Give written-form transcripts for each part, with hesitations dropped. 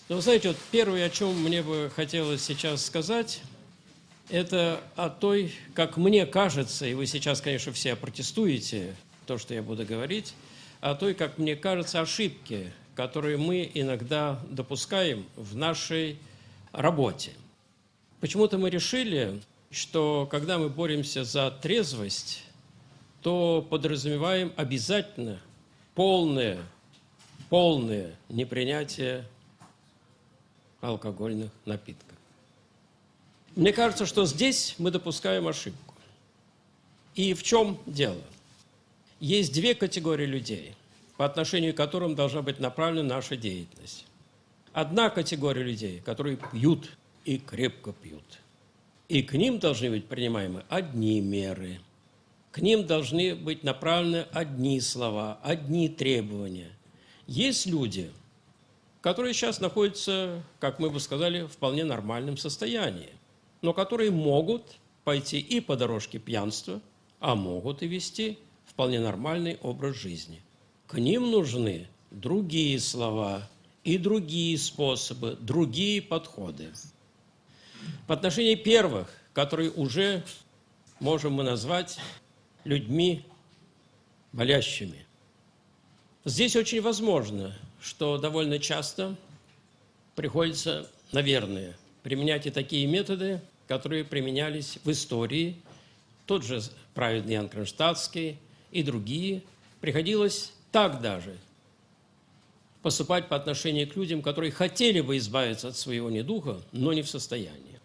Но вы знаете, вот первое, о чем мне бы хотелось сейчас сказать, это о той, как мне кажется, и вы сейчас, конечно, все опротестуете то, что я буду говорить, о той, как мне кажется, ошибке, которые мы иногда допускаем в нашей работе. Почему-то мы решили, что когда мы боремся за трезвость, то подразумеваем обязательно полное непринятие алкогольных напитков. Мне кажется, что здесь мы допускаем ошибку. И в чем дело? Есть две категории людей, по отношению к которым должна быть направлена наша деятельность. Одна категория людей, которые пьют и крепко пьют. И к ним должны быть принимаемы одни меры. К ним должны быть направлены одни слова, одни требования. Есть люди, которые сейчас находятся, как мы бы сказали, в вполне нормальном состоянии, но которые могут пойти и по дорожке пьянства, а могут и вести вполне нормальный образ жизни. К ним нужны другие слова и другие способы, другие подходы. В отношении первых, которые уже можем мы назвать людьми болящими, здесь очень возможно, что довольно часто приходится, наверное, применять и такие методы, которые применялись в истории. Тот же праведный Иоанн Кронштадтский и другие. Приходилось так даже поступать по отношению к людям, которые хотели бы избавиться от своего недуга, но не в состоянии.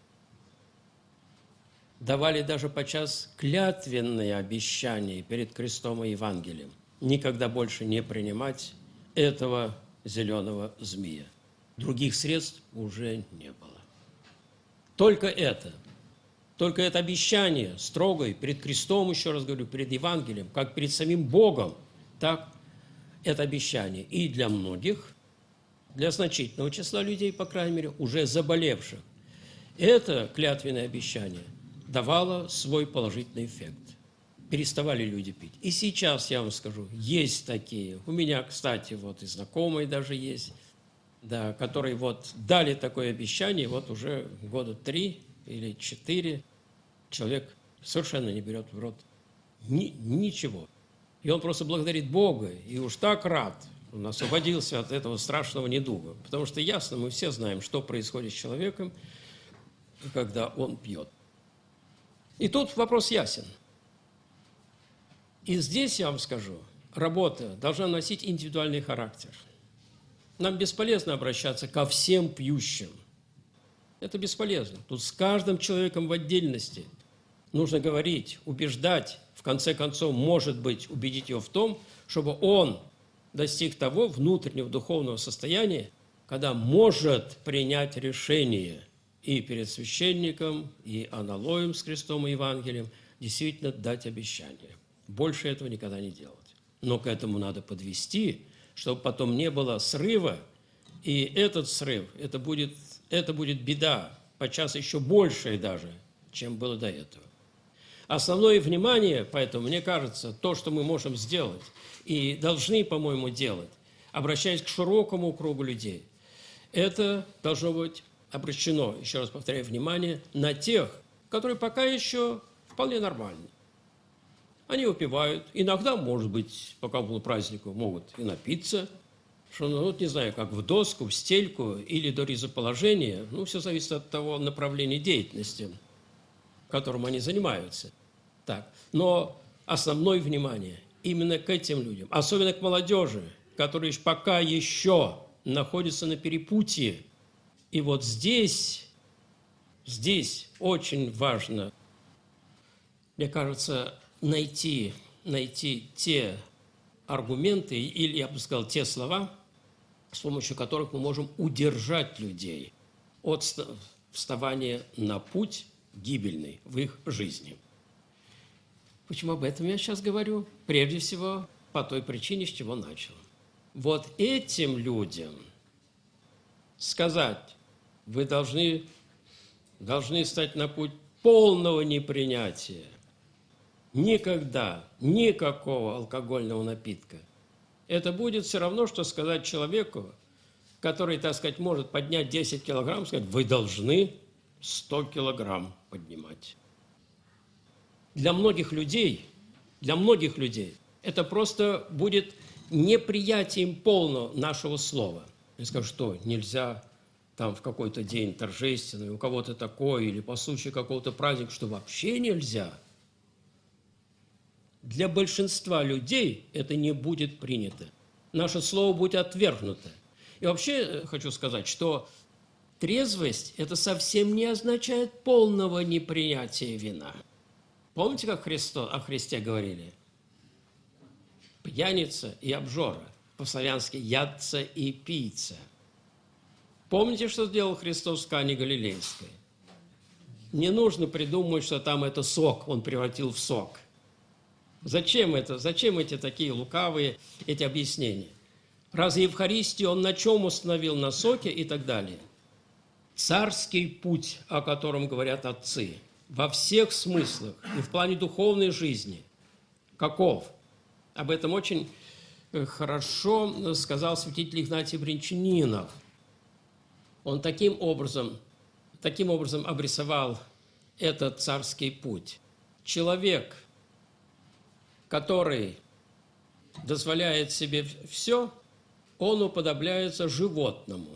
Давали даже подчас клятвенные обещания перед крестом и Евангелием никогда больше не принимать этого зеленого змея. Других средств уже не было. Только это обещание строгое перед крестом, еще раз говорю, перед Евангелием, как перед самим Богом, так это обещание и для многих, для значительного числа людей, по крайней мере, уже заболевших. Это клятвенное обещание давало свой положительный эффект. Переставали люди пить. И сейчас, я вам скажу, есть такие. У меня, кстати, вот и знакомые даже есть, да, которые вот дали такое обещание, вот уже года 3 или 4 человек совершенно не берет в рот ничего. И он просто благодарит Бога, и уж так рад, он освободился от этого страшного недуга. Потому что ясно, мы все знаем, что происходит с человеком, когда он пьет. И тут вопрос ясен. И здесь, я вам скажу, работа должна носить индивидуальный характер. Нам бесполезно обращаться ко всем пьющим. Это бесполезно. Тут с каждым человеком в отдельности нужно говорить, убеждать, в конце концов, может быть, убедить его в том, чтобы он достиг того внутреннего духовного состояния, когда может принять решение и перед священником, и аналоем с крестом и Евангелием действительно дать обещание. Больше этого никогда не делать. Но к этому надо подвести, чтобы потом не было срыва, и этот срыв, это будет беда, подчас еще большая даже, чем было до этого. Основное внимание, поэтому, мне кажется, то, что мы можем сделать и должны, по-моему, делать, обращаясь к широкому кругу людей, это должно быть обращено, еще раз повторяю, внимание на тех, которые пока еще вполне нормальны. Они выпивают, иногда, может быть, по какому празднику могут и напиться, что, вот не знаю, как в доску, в стельку или до ризоположения, все зависит от того направления деятельности, которым они занимаются. Так. Но основное внимание именно к этим людям, особенно к молодежи, которые пока еще находятся на перепутье. И вот здесь очень важно, мне кажется, найти те аргументы, или, я бы сказал, те слова, с помощью которых мы можем удержать людей от вставания на путь гибельный в их жизни. Почему об этом я сейчас говорю? Прежде всего, по той причине, с чего начал. Вот этим людям сказать, вы должны стать на путь полного непринятия никогда никакого алкогольного напитка. Это будет все равно, что сказать человеку, который, так сказать, может поднять 10 килограмм, сказать, вы должны 100 килограмм поднимать. Для многих людей это просто будет неприятием полного нашего слова. Я скажу, что нельзя там в какой-то день торжественный, у кого-то такой, или по случаю какого-то праздника, что вообще нельзя. Для большинства людей это не будет принято. Наше слово будет отвергнуто. И вообще хочу сказать, что трезвость – это совсем не означает полного непринятия вина. Помните, как о Христе говорили? Пьяница и обжора. По-славянски ядца и пийца. Помните, что сделал Христос в Кане Галилейской? Не нужно придумывать, что там это сок, он превратил в сок. Зачем это? Зачем эти такие лукавые, эти объяснения? Разве Евхаристию он на чем установил? На соке и так далее? Царский путь, о котором говорят отцы, во всех смыслах и в плане духовной жизни. Каков? Об этом очень хорошо сказал святитель Игнатий Брянчанинов. Он таким образом обрисовал этот царский путь. Человек, который дозволяет себе все, он уподобляется животному.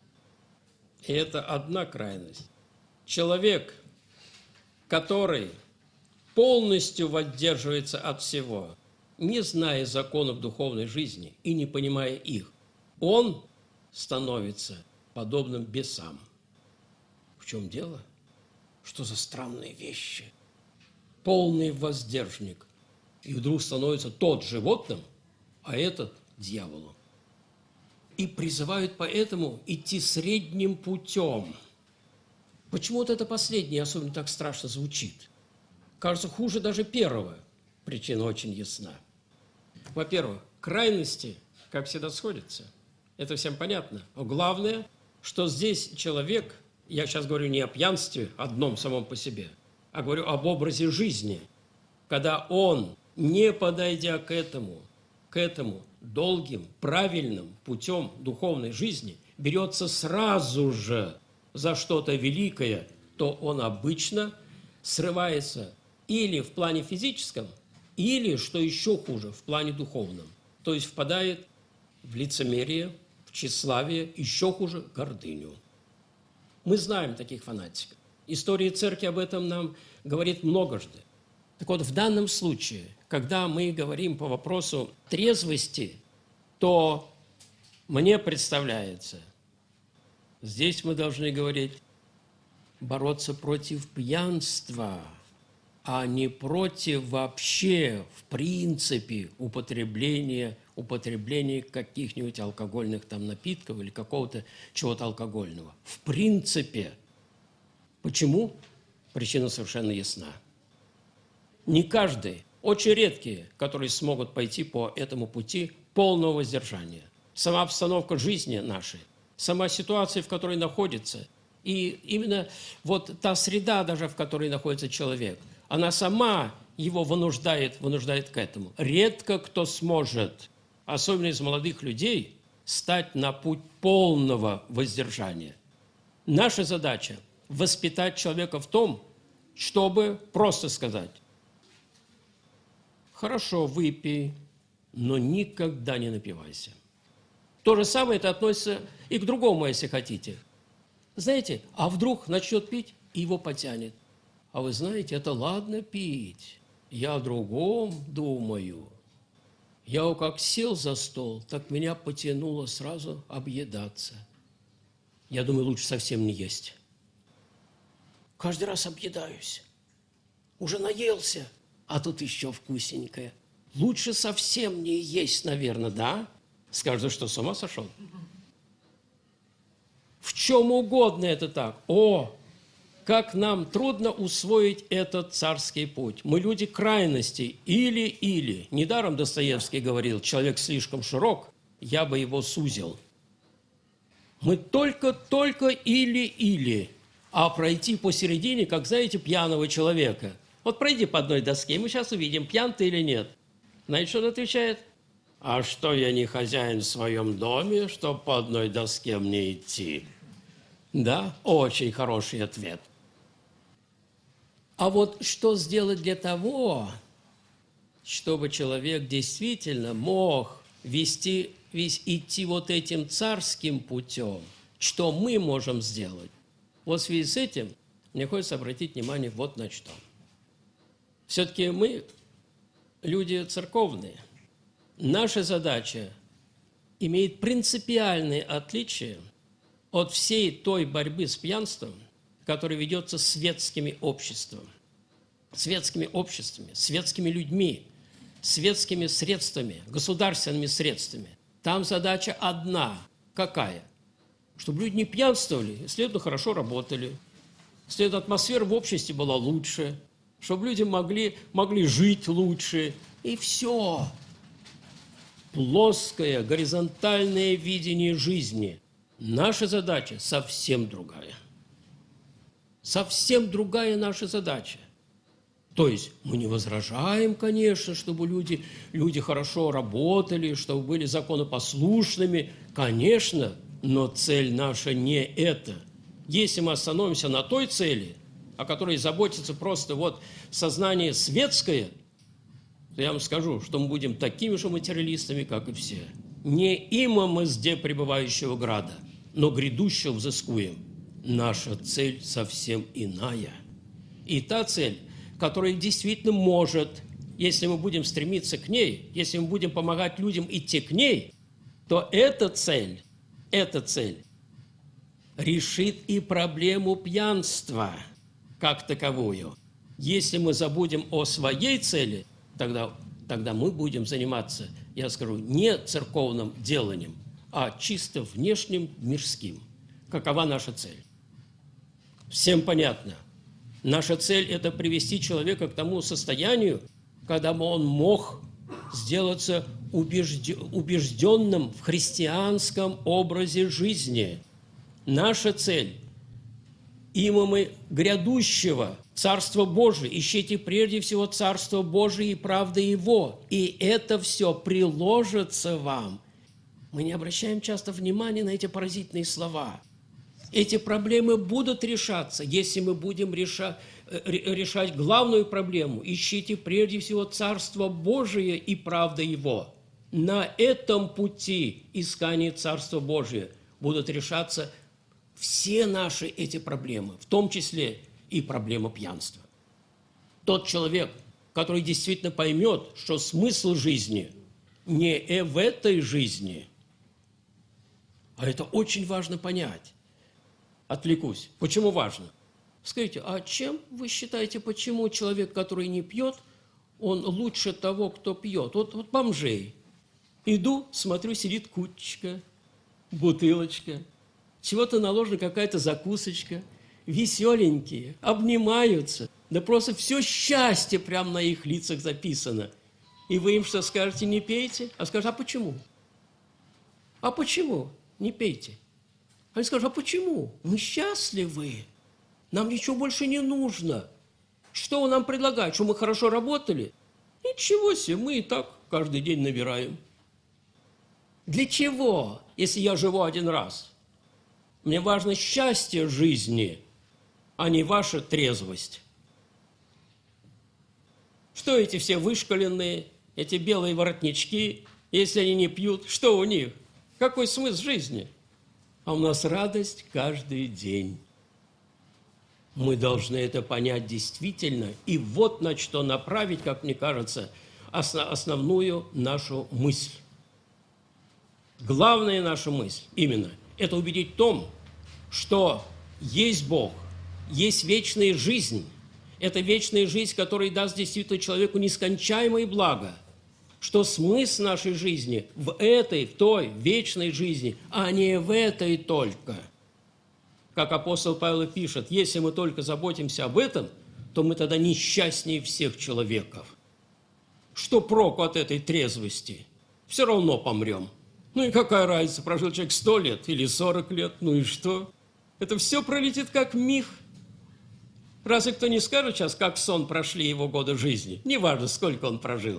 И это одна крайность. Человек, который полностью воздерживается от всего, не зная законов духовной жизни и не понимая их, он становится подобным бесам. В чем дело? Что за странные вещи? Полный воздержник. И вдруг становится тот животным, а этот дьяволом. И призывают поэтому идти средним путем. Почему-то это последнее особенно так страшно звучит. Кажется, хуже даже первого. Причина очень ясна. Во-первых, крайности, как всегда, сходятся. Это всем понятно. Но главное, что здесь человек, я сейчас говорю не о пьянстве одном самом по себе, а говорю об образе жизни, когда он, не подойдя к этому долгим, правильным путем духовной жизни, берется сразу же за что-то великое, то он обычно срывается или в плане физическом, или, что еще хуже, в плане духовном. То есть впадает в лицемерие, в тщеславие, еще хуже, гордыню. Мы знаем таких фанатиков. История церкви об этом нам говорит многожды. Так вот, в данном случае, когда мы говорим по вопросу трезвости, то мне представляется, здесь мы должны говорить, бороться против пьянства, а не против вообще, в принципе, употребления каких-нибудь алкогольных там напитков или какого-то чего-то алкогольного. В принципе. Почему? Причина совершенно ясна. Не каждый, очень редкие, которые смогут пойти по этому пути полного воздержания. Сама обстановка жизни нашей, сама ситуация, в которой находится, и именно вот та среда даже, в которой находится человек, она сама его вынуждает к этому. Редко кто сможет, особенно из молодых людей, стать на путь полного воздержания. Наша задача – воспитать человека в том, чтобы просто сказать: хорошо, выпей, но никогда не напивайся. То же самое это относится и к другому, если хотите. Знаете, а вдруг начнет пить, и его потянет. А вы знаете, это ладно пить, я о другом думаю. Я как сел за стол, так меня потянуло сразу объедаться. Я думаю, лучше совсем не есть. Каждый раз объедаюсь. Уже наелся, а тут еще вкусненькое. Лучше совсем не есть, наверное, да? Скажут, что с ума сошел? В чем угодно это так. О, как нам трудно усвоить этот царский путь. Мы люди крайностей. Или. Недаром Достоевский говорил: человек слишком широк, я бы его сузил. Мы только или. А пройти посередине, как, знаете, пьяного человека. Вот пройди по одной доске, и мы сейчас увидим, пьян ты или нет. Знаете, что он отвечает? А что, я не хозяин в своем доме, чтоб по одной доске мне идти? Да, очень хороший ответ. А вот что сделать для того, чтобы человек действительно мог идти вот этим царским путем? Что мы можем сделать? Вот в связи с этим мне хочется обратить внимание вот на что. Все-таки мы люди церковные. Наша задача имеет принципиальное отличие от всей той борьбы с пьянством, которая ведется светскими обществами, светскими людьми, светскими средствами, государственными средствами. Там задача одна. Какая? Чтобы люди не пьянствовали, следовательно, хорошо работали, следовательно, атмосфера в обществе была лучше, чтобы люди могли жить лучше, и все. Плоское, горизонтальное видение жизни. Наша задача совсем другая. Совсем другая наша задача. То есть мы не возражаем, конечно, чтобы люди хорошо работали, чтобы были законопослушными. Конечно, но цель наша не это. Если мы остановимся на той цели, о которой заботится просто вот сознание светское, то я вам скажу, что мы будем такими же материалистами, как и все. Не има мы сде пребывающего града, но грядущего взыскуем. Наша цель совсем иная. И та цель, которая действительно может, если мы будем стремиться к ней, если мы будем помогать людям идти к ней, то эта цель решит и проблему пьянства как таковую. Если мы забудем о своей цели, тогда мы будем заниматься, я скажу, не церковным деланием, а чисто внешним мирским. Какова наша цель? Всем понятно. Наша цель – это привести человека к тому состоянию, когда он мог сделаться убежденным в христианском образе жизни. Наша цель – имамы грядущего Царства Божия. Ищите прежде всего Царство Божие и правды Его, и это все приложится вам. Мы не обращаем часто внимания на эти поразительные слова. Эти проблемы будут решаться, если мы будем решать главную проблему. Ищите прежде всего Царство Божие и правда Его. На этом пути искания Царства Божия будут решаться все наши эти проблемы, в том числе и проблема пьянства. Тот человек, который действительно поймет, что смысл жизни не в этой жизни, а это очень важно понять. Отвлекусь. Почему важно? Скажите, а чем вы считаете, почему человек, который не пьет, он лучше того, кто пьет? Вот бомжей. Иду, смотрю, сидит кучка, бутылочка, чего-то наложена какая-то закусочка, веселенькие, обнимаются. Да просто все счастье прямо на их лицах записано. И вы им что скажете, не пейте? А скажете, а почему? А почему не пейте? Они скажут, а почему? Мы счастливы. Нам ничего больше не нужно. Что вы нам предлагаете? Что мы хорошо работали? Ничего себе, мы и так каждый день набираем. Для чего, если я живу один раз? Мне важно счастье жизни, а не ваша трезвость. Что эти все вышкаленные, эти белые воротнички, если они не пьют, что у них? Какой смысл жизни? А у нас радость каждый день. Мы должны это понять действительно. И вот на что направить, как мне кажется, основную нашу мысль. Главная наша мысль именно – это убедить в том, что есть Бог, есть вечная жизнь. Это вечная жизнь, которая даст действительно человеку нескончаемое благо. Что смысл нашей жизни в той вечной жизни, а не в этой только. Как апостол Павел пишет, если мы только заботимся об этом, то мы тогда несчастнее всех человеков. Что проку от этой трезвости? Все равно помрем. Ну и какая разница, прожил человек 100 лет или 40 лет, ну и что? Это все пролетит как миг. Разве кто не скажет сейчас, как сон прошли его годы жизни? Неважно, сколько он прожил.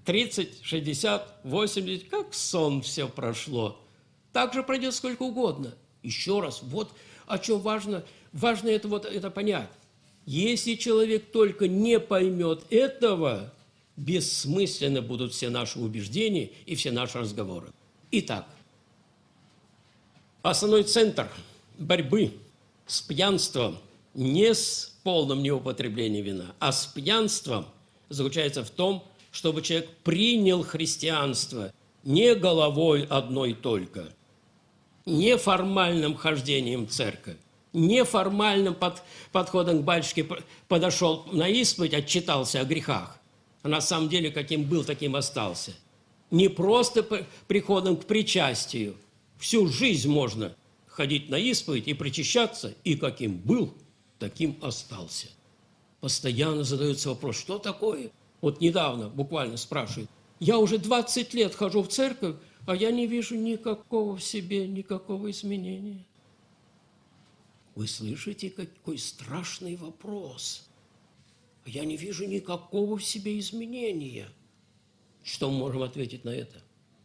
30, 60, 80, как сон все прошло. Так же пройдет сколько угодно. Еще раз, вот о чем важно. Важно это понять. Если человек только не поймет этого, бессмысленны будут все наши убеждения и все наши разговоры. Итак, основной центр борьбы с пьянством не с полным неупотреблением вина, а с пьянством заключается в том, чтобы человек принял христианство не головой одной только, не формальным хождением в церковь, не формальным подходом к батюшке подошел на исповедь, отчитался о грехах, а на самом деле каким был, таким остался. Не просто приходом к причастию. Всю жизнь можно ходить на исповедь и причащаться, и каким был, таким остался. Постоянно задается вопрос, что такое? Вот недавно буквально спрашивают, я уже 20 лет хожу в церковь, а я не вижу никакого в себе, никакого изменения. Вы слышите, какой страшный вопрос? Я не вижу никакого в себе изменения. Что мы можем ответить на это?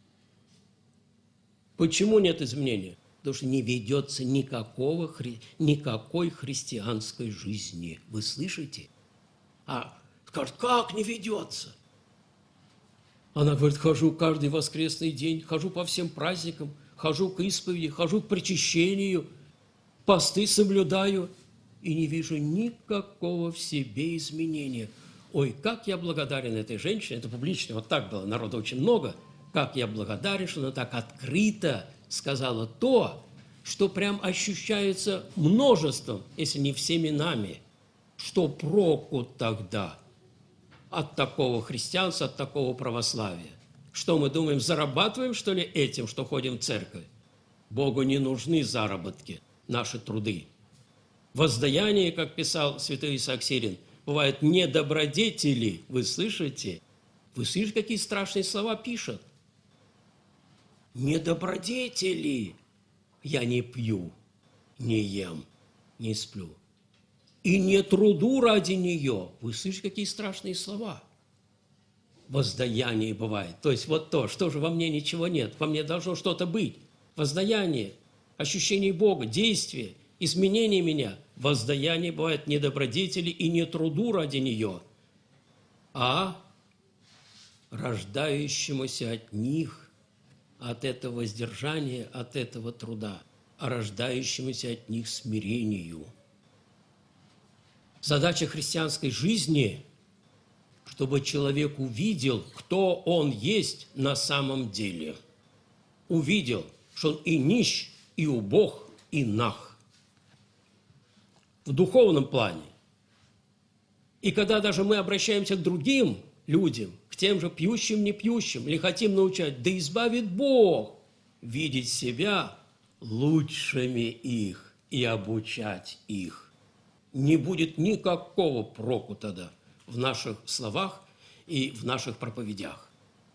Почему нет изменения? Потому что не ведется никакой христианской жизни. Вы слышите? А скажут, как не ведется? Она говорит, хожу каждый воскресный день, хожу по всем праздникам, хожу к исповеди, хожу к причащению, посты соблюдаю и не вижу никакого в себе изменения. Ой, как я благодарен этой женщине, это публично, вот так было, народа очень много, как я благодарен, что она так открыто сказала то, что прям ощущается множеством, если не всеми нами, что проку тогда от такого христианства, от такого православия. Что мы думаем, зарабатываем, что ли, этим, что ходим в церковь? Богу не нужны заработки, наши труды. Воздаяние, как писал святой Исаак Сирин, бывают недобродетели. Вы слышите? Вы слышите, какие страшные слова пишет? Недобродетели. Я не пью, не ем, не сплю. И не труду ради нее. Вы слышите, какие страшные слова? Воздаяние бывает. То есть вот то, что же во мне ничего нет, во мне должно что-то быть. Воздаяние, ощущение Бога, действие, изменение меня. Воздаяние бывает не добродетели и не труду ради нее, а рождающемуся от них, от этого воздержания, от этого труда, а рождающемуся от них смирению. Задача христианской жизни, чтобы человек увидел, кто он есть на самом деле. Увидел, что он и нищ, и убог, и наг. В духовном плане. И когда даже мы обращаемся к другим людям, к тем же пьющим, не пьющим, или хотим научать, да избавит Бог видеть себя лучшими их и обучать их. Не будет никакого проку тогда в наших словах и в наших проповедях.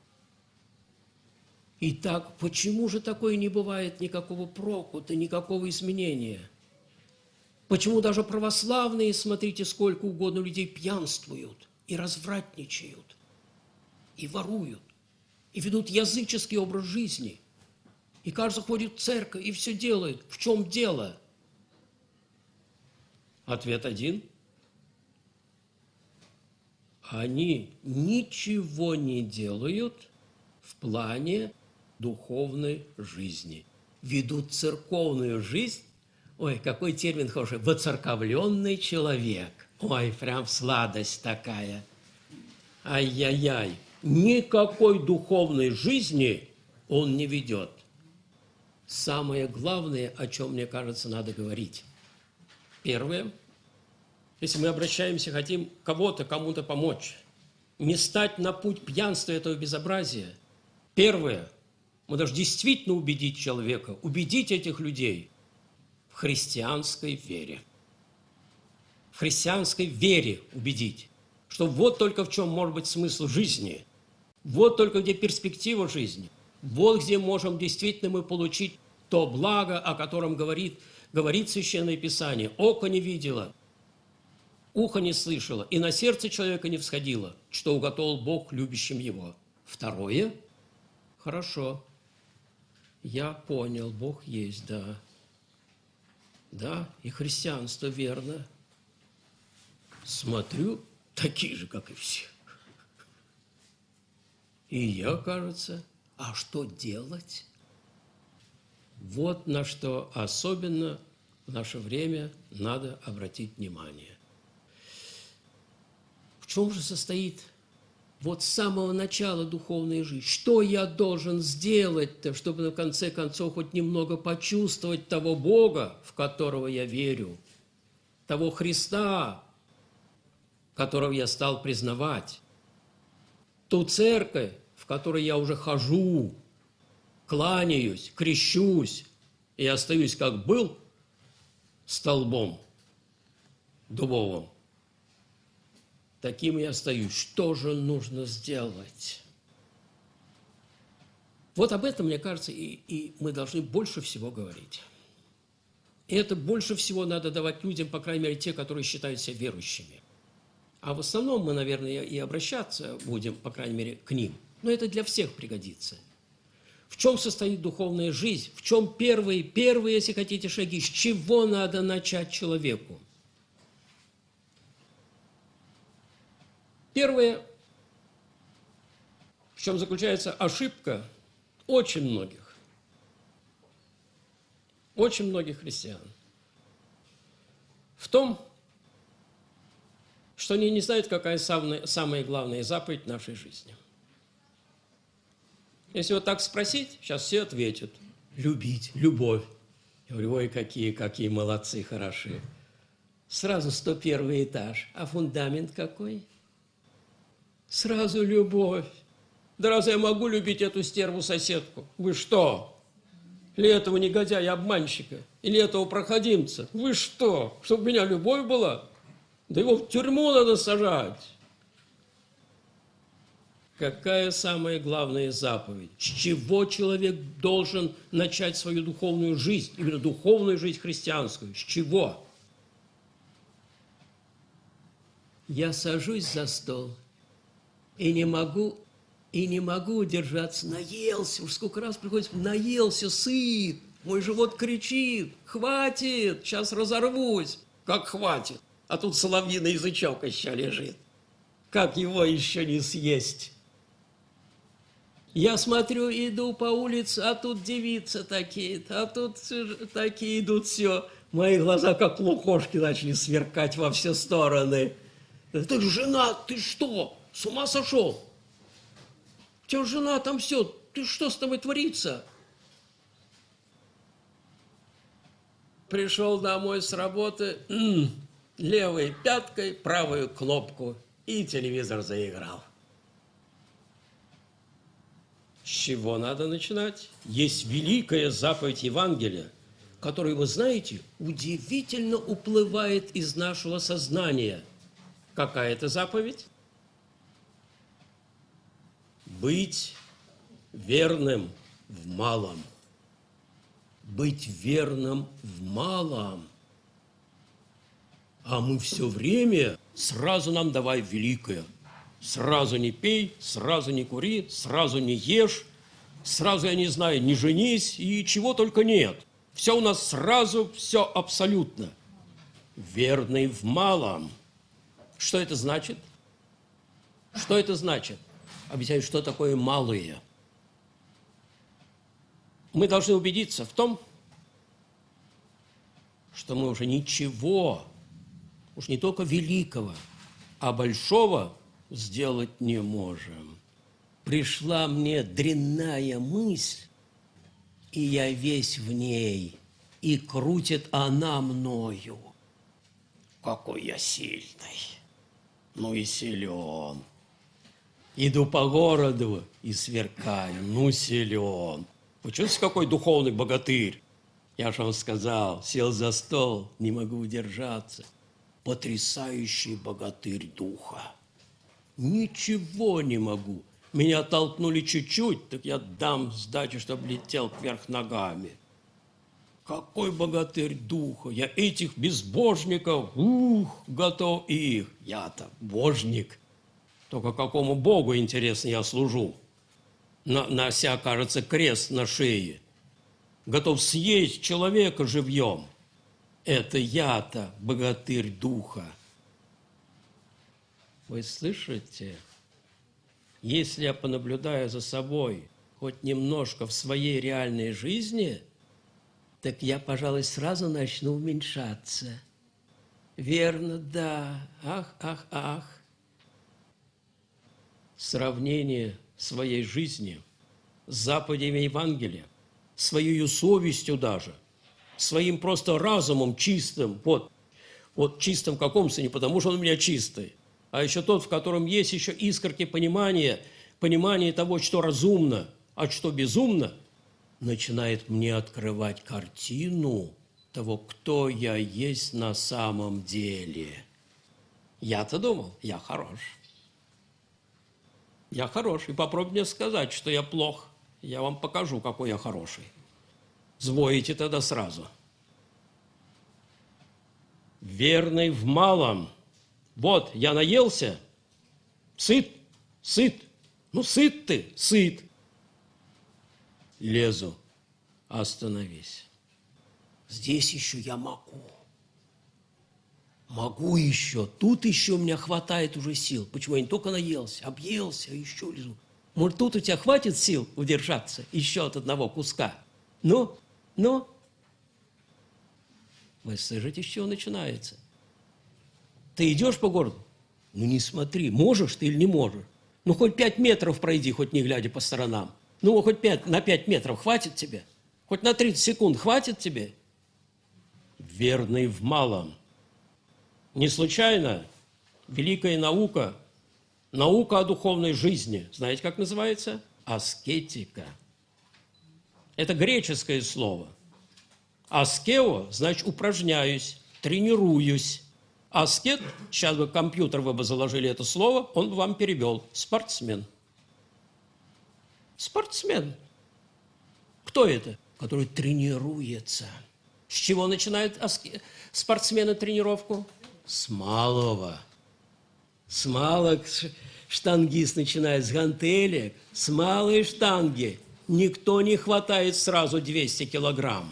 Итак, почему же такое не бывает никакого проку-то, никакого изменения? Почему даже православные, смотрите, сколько угодно людей пьянствуют и развратничают, и воруют, и ведут языческий образ жизни, и каждый ходит в церковь и все делает. В чем дело? Ответ один. Они ничего не делают в плане духовной жизни. Ведут церковную жизнь. Ой, какой термин хороший. Воцерковленный человек. Ой, прям сладость такая. Ай-яй-яй. Никакой духовной жизни он не ведет. Самое главное, о чем, мне кажется, надо говорить. Первое, если мы обращаемся, хотим кому-то помочь, не стать на путь пьянства этого безобразия. Первое, мы должны действительно убедить человека, убедить этих людей в христианской вере. В христианской вере убедить, что вот только в чем может быть смысл жизни, вот только где перспектива жизни, вот где можем действительно мы получить то благо, о котором говорит Священное Писание. Око не видело, ухо не слышало, и на сердце человека не всходило, что уготовил Бог любящим его. Второе. Хорошо. Я понял, Бог есть, да. Да, и христианство верно. Смотрю, такие же, как и все. И я, кажется, а что делать? Вот на что особенно в наше время надо обратить внимание. В чем же состоит вот с самого начала духовной жизни? Что я должен сделать-то, чтобы на конце концов хоть немного почувствовать того Бога, в которого я верю, того Христа, которого я стал признавать, ту церковь, в которой я уже хожу, кланяюсь, крещусь и остаюсь, как был, столбом дубовым. Таким и остаюсь. Что же нужно сделать? Вот об этом, мне кажется, и мы должны больше всего говорить. И это больше всего надо давать людям, по крайней мере, те, которые считают себя верующими. А в основном мы, наверное, и обращаться будем, по крайней мере, к ним. Но это для всех пригодится. В чем состоит духовная жизнь? В чем первые, если хотите, шаги? С чего надо начать человеку? Первое, в чем заключается ошибка очень многих христиан, в том, что они не знают, какая самая главная заповедь в нашей жизни. Если вот так спросить, сейчас все ответят: любить, любовь. Я говорю: ой, какие молодцы, хороши. Сразу 101 этаж. А фундамент какой? Сразу любовь. Да разве я могу любить эту стерву-соседку? Вы что? Или этого негодяя-обманщика? Или этого проходимца? Вы что? Чтобы у меня любовь была? Да его в тюрьму надо сажать. Какая самая главная заповедь? С чего человек должен начать свою духовную жизнь? Именно духовную жизнь христианскую. С чего? Я сажусь за стол и не могу удержаться. Наелся. Уж сколько раз приходится. Наелся, сыт. Мой живот кричит: хватит, сейчас разорвусь. Как хватит? А тут соловьиный язычок еще лежит. Как его еще не съесть? Я смотрю, иду по улице, а тут девицы такие, а тут такие идут, все. Мои глаза, как лукошки, начали сверкать во все стороны. Ты женат, ты что, с ума сошел? У тебя жена там все, ты что с тобой творится? Пришел домой с работы, левой пяткой правую кнопку, и телевизор заиграл. С чего надо начинать? Есть великая заповедь Евангелия, которая, вы знаете, удивительно уплывает из нашего сознания. Какая это заповедь? Быть верным в малом. Быть верным в малом. А мы все время сразу нам давай великое. Сразу не пей, сразу не кури, сразу не ешь, сразу, я не знаю, не женись и чего только нет. Все у нас сразу, все абсолютно. Верный в малом. Что это значит? Что это значит? Объясняю, что такое малые. Мы должны убедиться в том, что мы уже ничего, уж не только великого, а большого сделать не можем. Пришла мне дрянная мысль, и я весь в ней, и крутит она мною. Какой я сильный, ну и силен. Иду по городу и сверкаю, ну силен. Вы чувствуете, какой духовный богатырь? Я же вам сказал, сел за стол, не могу удержаться. Потрясающий богатырь духа. Ничего не могу. Меня толкнули чуть-чуть, так я дам сдачи, чтобы летел кверх ногами. Какой богатырь духа! Я этих безбожников, готов их. Я-то божник. Только какому Богу, интересно, я служу? нося, кажется, крест на шее, готов съесть человека живьем. Это я-то богатырь духа. Вы слышите? Если я понаблюдаю за собой хоть немножко в своей реальной жизни, так я, пожалуй, сразу начну уменьшаться. Верно, да. Ах, ах, ах. Сравнение своей жизни с заповедями Евангелия, своей совестью даже, своим просто разумом чистым, вот чистым в каком смысле, не потому что он у меня чистый, а еще тот, в котором есть еще искорки понимания того, что разумно, а что безумно, начинает мне открывать картину того, кто я есть на самом деле. Я-то думал, я хорош. Я хорош. И попробуй мне сказать, что я плох. Я вам покажу, какой я хороший. Звоите тогда сразу. Верный в малом. Вот, я наелся. Сыт. Ну, сыт ты, сыт. Лезу. Остановись. Здесь еще я могу. Могу еще. Тут еще у меня хватает уже сил. Почему я не только наелся, объелся, еще лежу. Может, тут у тебя хватит сил удержаться еще от одного куска? Ну. Вы слышите, с чего начинается? Ты идешь по городу? Ну, не смотри, можешь ты или не можешь. Ну, хоть 5 метров пройди, хоть не глядя по сторонам. Ну, хоть на 5 метров хватит тебе? Хоть на 30 секунд хватит тебе? Верный в малом. Не случайно великая наука о духовной жизни, знаете, как называется? Аскетика. Это греческое слово. Аскео, значит, упражняюсь, тренируюсь. Аскет, сейчас бы компьютер вы бы заложили это слово, он бы вам перевел. Спортсмен. Спортсмен. Кто это? Который тренируется. С чего начинают спортсмены тренировку? С малого. С малых штангист начинает с гантелек, с малой штанги. Никто не хватает сразу 200 килограмм.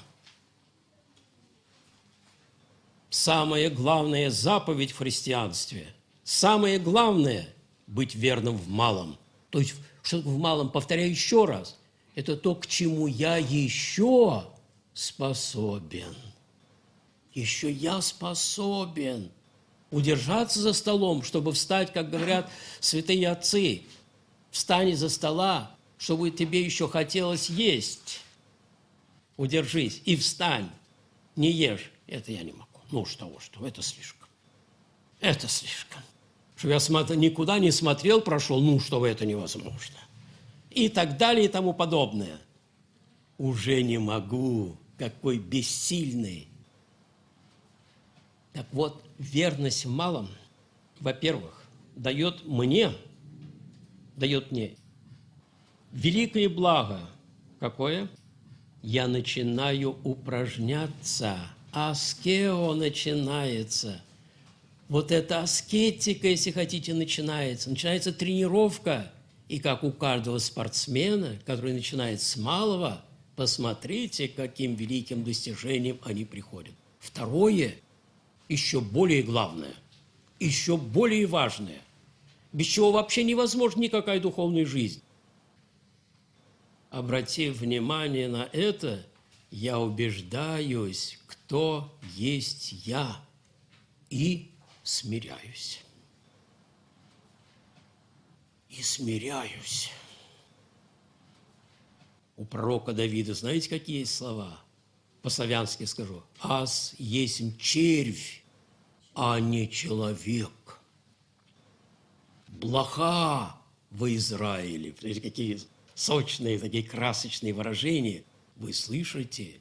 Самая главная заповедь в христианстве, самое главное – быть верным в малом. То есть, что в малом, повторяю еще раз, это то, к чему я еще способен. Еще я способен удержаться за столом, чтобы встать, как говорят святые отцы. Встань из-за стола, чтобы тебе еще хотелось есть. Удержись и встань. Не ешь. Это я не могу. Ну, что, это слишком. Это слишком. Чтобы я никуда не смотрел, прошел, это невозможно. И так далее, и тому подобное. Уже не могу. Какой бессильный. Так вот, верность в малом, во-первых, дает мне великое благо. Какое? Я начинаю упражняться. Аскео начинается. Вот эта аскетика, если хотите, начинается. Начинается тренировка. И как у каждого спортсмена, который начинает с малого, посмотрите, к каким великим достижениям они приходят. Второе, еще более главное, еще более важное, без чего вообще невозможна никакая духовная жизнь. Обратив внимание на это, я убеждаюсь, кто есть я, и смиряюсь. И смиряюсь. У пророка Давида, знаете, какие есть слова? По-славянски скажу. «Аз есмь червь, а не человек». Блоха в Израиле. Какие сочные, такие красочные выражения. Вы слышите?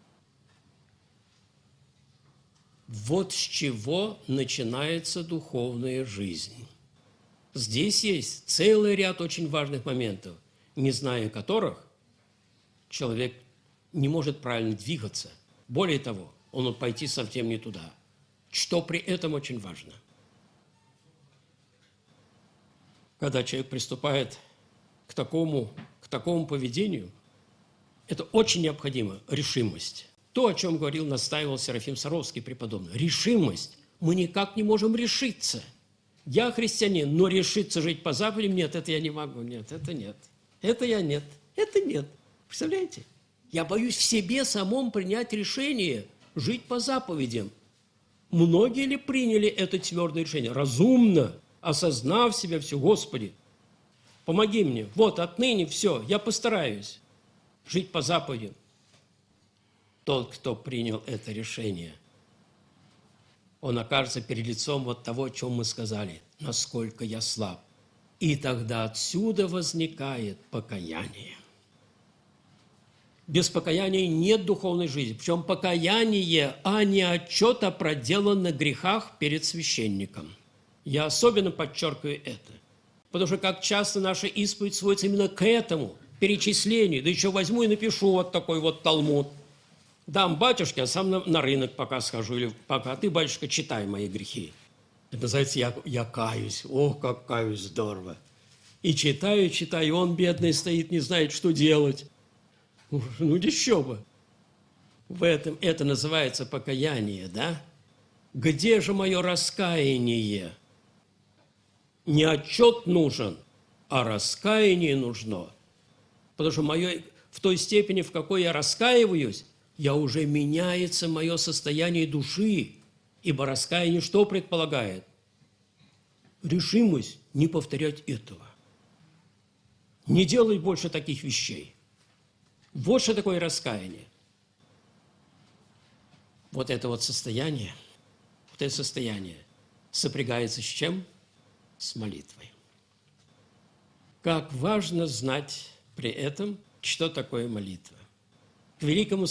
Вот с чего начинается духовная жизнь. Здесь есть целый ряд очень важных моментов, не зная которых человек не может правильно двигаться. Более того, он может пойти совсем не туда. Что при этом очень важно. Когда человек приступает к к такому поведению, это очень необходима решимость. То, о чем говорил, настаивал Серафим Саровский преподобный. Решимость. Мы никак не можем решиться. Я христианин, но решиться жить по заповедям, нет, это я не могу, нет, это нет. Это я нет, это нет. Представляете? Я боюсь в себе самом принять решение жить по заповедям. Многие ли приняли это твердое решение? Разумно, осознав себя все, Господи, помоги мне, вот отныне все, я постараюсь жить по заповедям. Тот, кто принял это решение, он окажется перед лицом вот того, о чем мы сказали, насколько я слаб. И тогда отсюда возникает покаяние. Без покаяния нет духовной жизни. Причем покаяние, а не отчет о проделанных грехах перед священником. Я особенно подчеркиваю это. Потому что как часто наша исповедь сводится именно к этому перечислению. Да еще возьму и напишу вот такой вот талмуд. Дам батюшке, а сам на рынок пока схожу. Или пока ты, батюшка, читай мои грехи. Это называется «я каюсь». Ох, как каюсь, здорово. И читаю, и он, бедный, стоит, не знает, что делать. Ну, еще бы. В этом это называется покаяние, да? Где же мое раскаяние? Не отчет нужен, а раскаяние нужно. Потому что в той степени, в какой я раскаиваюсь, уже меняется мое состояние души. Ибо раскаяние что предполагает? Решимость не повторять этого. Не делать больше таких вещей. Вот что такое раскаяние. Вот это состояние сопрягается с чем? С молитвой. Как важно знать при этом, что такое молитва. К великому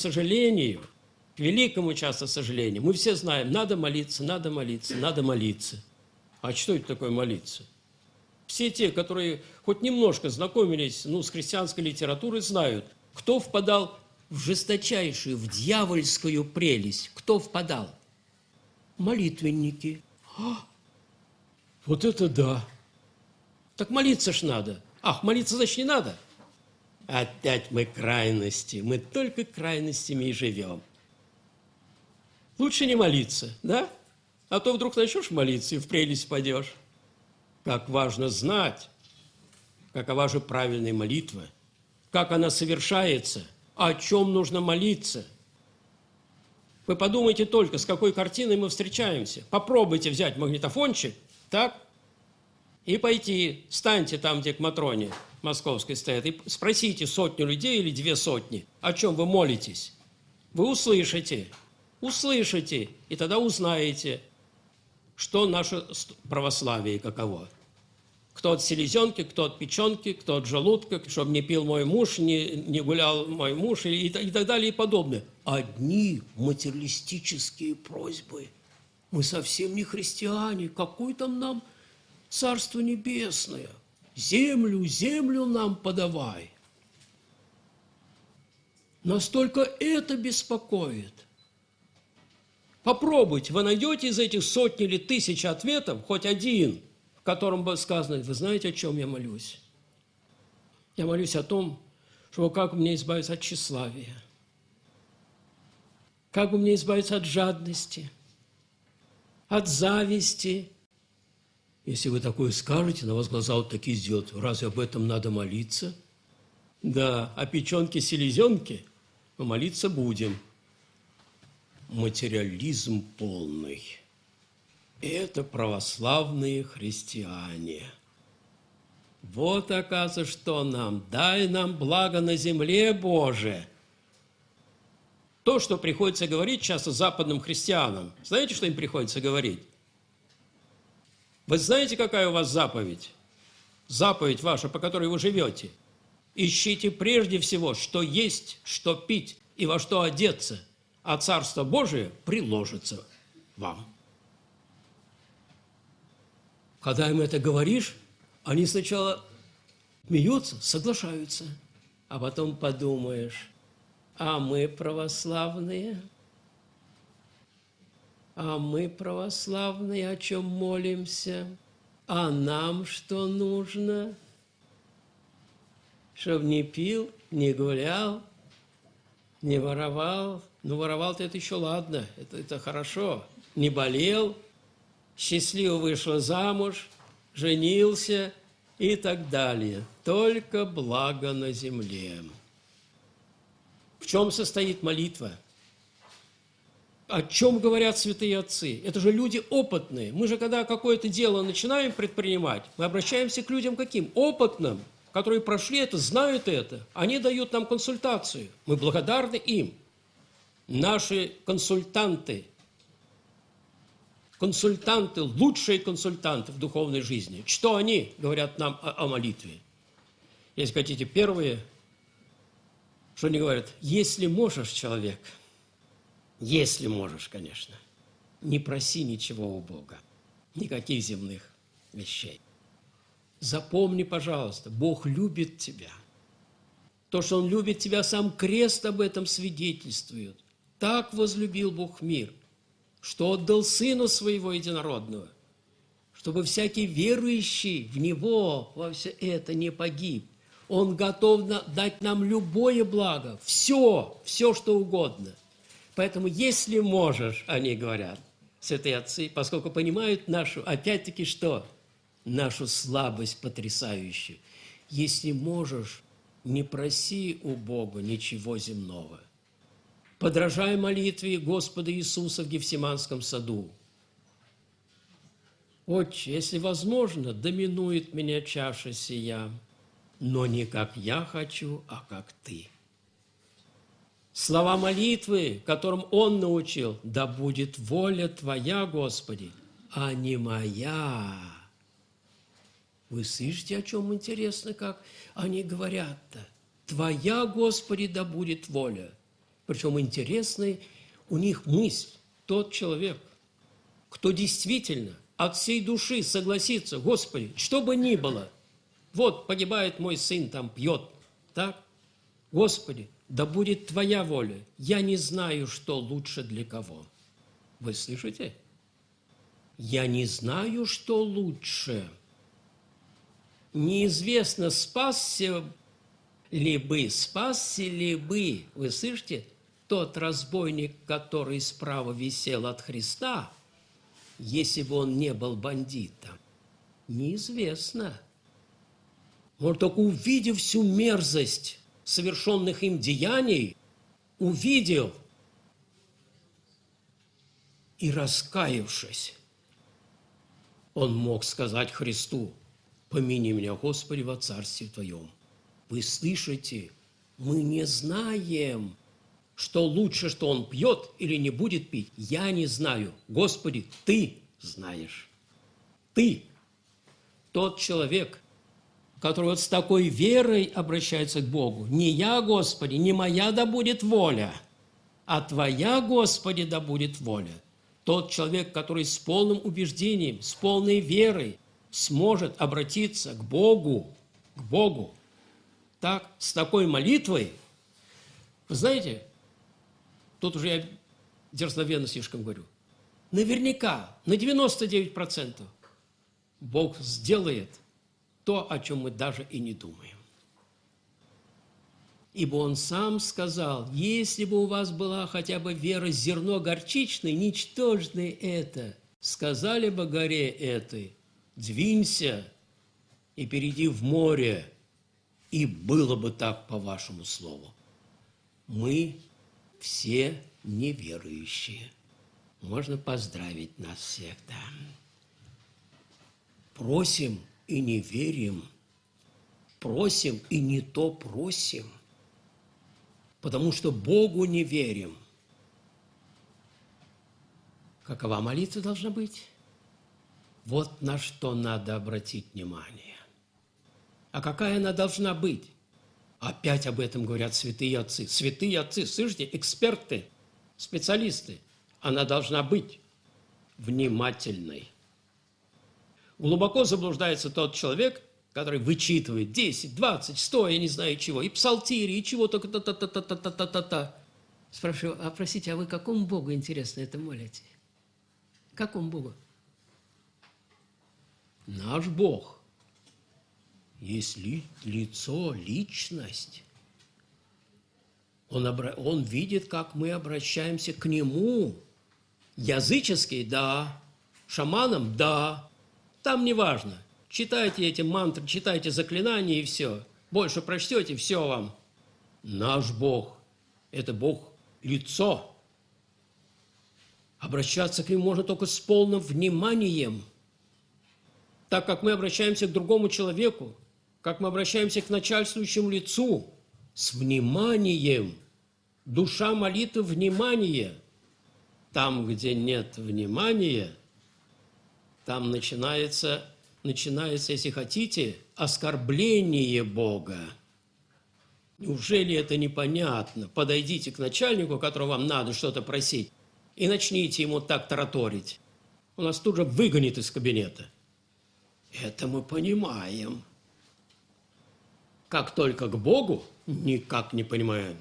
часто сожалению, мы все знаем, надо молиться, надо молиться, надо молиться. А что это такое молиться? Все те, которые хоть немножко знакомились с христианской литературой, знают, кто впадал в жесточайшую, в дьявольскую прелесть. Кто впадал? Молитвенники. Вот это да! Так молиться ж надо. Ах, молиться, значит, не надо? Опять мы крайности. Мы только крайностями и живем. Лучше не молиться, да? А то вдруг начнешь молиться и в прелесть впадешь. Как важно знать, какова же правильная молитва, как она совершается, о чем нужно молиться. Вы подумайте только, с какой картиной мы встречаемся. Попробуйте взять магнитофончик, так, и пойти, встаньте там, где к Матроне Московской стоят, и спросите 100 людей или 200, о чем вы молитесь. Вы услышите, и тогда узнаете, что наше православие каково. Кто от селезенки, кто от печенки, кто от желудка, чтобы не пил мой муж, не гулял мой муж и так далее и подобное. Одни материалистические просьбы. Мы совсем не христиане, какое там нам Царство Небесное? Землю нам подавай. Настолько это беспокоит. Попробуйте, вы найдете из этих сотни или тысяч ответов хоть один, в котором бы сказано: вы знаете, о чем я молюсь? Я молюсь о том, что как мне избавиться от тщеславия, как бы мне избавиться от жадности, от зависти. Если вы такое скажете, на вас глаза вот такие сделают. Разве об этом надо молиться? Да, о печенке-селезенке мы молиться будем. Материализм полный. Это православные христиане. Вот, оказывается, что нам. Дай нам благо на земле, Боже. То, что приходится говорить часто западным христианам. Знаете, что им приходится говорить? Вы знаете, какая у вас заповедь? Заповедь ваша, по которой вы живете. Ищите прежде всего, что есть, что пить и во что одеться, а Царство Божие приложится вам. Когда им это говоришь, они сначала смеются, соглашаются, а потом подумаешь: а мы православные? А мы православные о чем молимся? А нам что нужно? Чтобы не пил, не гулял, не воровал. Ну, воровал-то это еще ладно, это хорошо. Не болел, счастливо вышла замуж, женился и так далее. Только благо на земле. В чем состоит молитва? О чем говорят святые отцы? Это же люди опытные. Мы же, когда какое-то дело начинаем предпринимать, мы обращаемся к людям каким? Опытным, которые прошли это, знают это. Они дают нам консультацию. Мы благодарны им. Наши консультанты, лучшие консультанты в духовной жизни. Что они говорят нам о молитве? Если хотите, первые, что они говорят? Если можешь, человек, если можешь, конечно, не проси ничего у Бога, никаких земных вещей. Запомни, пожалуйста, Бог любит тебя. То, что Он любит тебя, сам крест об этом свидетельствует. Так возлюбил Бог мир, что отдал Сына Своего Единородного, чтобы всякий верующий в Него во все это не погиб. Он готов дать нам любое благо, все, что угодно. Поэтому, если можешь, они говорят, святые отцы, поскольку понимают нашу, опять-таки, что? Нашу слабость потрясающую. Если можешь, не проси у Бога ничего земного. Подражай молитве Господа Иисуса в Гефсиманском саду. Отче, если возможно, доминует меня чаша сия, но не как я хочу, а как Ты. Слова молитвы, которым Он научил, да будет воля Твоя, Господи, а не моя. Вы слышите, о чем интересно, как они говорят-то? Твоя, Господи, да будет воля. Причем интересная у них мысль. Тот человек, кто действительно от всей души согласится, Господи, что бы ни было, вот погибает мой сын, там пьет, так? Господи, да будет Твоя воля. Я не знаю, что лучше для кого. Вы слышите? Я не знаю, что лучше. Неизвестно, спасся ли бы, вы слышите, тот разбойник, который справа висел от Христа, если бы он не был бандитом? Неизвестно. Он только увидев всю мерзость совершенных им деяний, увидел и, раскаявшись, он мог сказать Христу: «Помяни меня, Господи, во Царстве Твоем». Вы слышите, мы не знаем, что лучше, что он пьет или не будет пить. Я не знаю. Господи, Ты знаешь. Ты, тот человек, который вот с такой верой обращается к Богу. Не я, Господи, не моя да будет воля, а Твоя, Господи, да будет воля. Тот человек, который с полным убеждением, с полной верой сможет обратиться к Богу, так, с такой молитвой. Вы знаете, тут уже я дерзновенно слишком говорю, наверняка, на 99% Бог сделает то, о чем мы даже и не думаем. Ибо Он сам сказал: если бы у вас была хотя бы вера зерно горчичной, ничтожной это, сказали бы горе этой: двинься и перейди в море, и было бы так по вашему слову. Мы все неверующие. Можно поздравить нас всех, да. Просим и не верим. Просим и не то просим. Потому что Богу не верим. Какова молитва должна быть? Вот на что надо обратить внимание. А какая она должна быть? Опять об этом говорят святые отцы. Святые отцы, слышите, эксперты, специалисты. Она должна быть внимательной. Глубоко заблуждается тот человек, который вычитывает 10, 20, 100, я не знаю чего, и псалтири, и чего только та-та-та-та-та-та-та-та. Спрашиваю: а простите, а вы какому Богу, интересно, это молите? Какому Богу? Наш Бог есть лицо, личность. Он видит, как мы обращаемся к Нему. Языческий – да, шаманам – да. Там не важно. Читайте эти мантры, читайте заклинания и все. Больше прочтете – все вам. Наш Бог – это Бог лицо. Обращаться к Нему можно только с полным вниманием. Так как мы обращаемся к другому человеку, как мы обращаемся к начальствующему лицу, с вниманием. Душа молитвы – внимание. Там, где нет внимания, там начинается, если хотите, оскорбление Бога. Неужели это непонятно? Подойдите к начальнику, которому вам надо что-то просить, и начните ему так тараторить. Он нас тут же выгонит из кабинета. Это мы понимаем. Как только к Богу, никак не понимаем.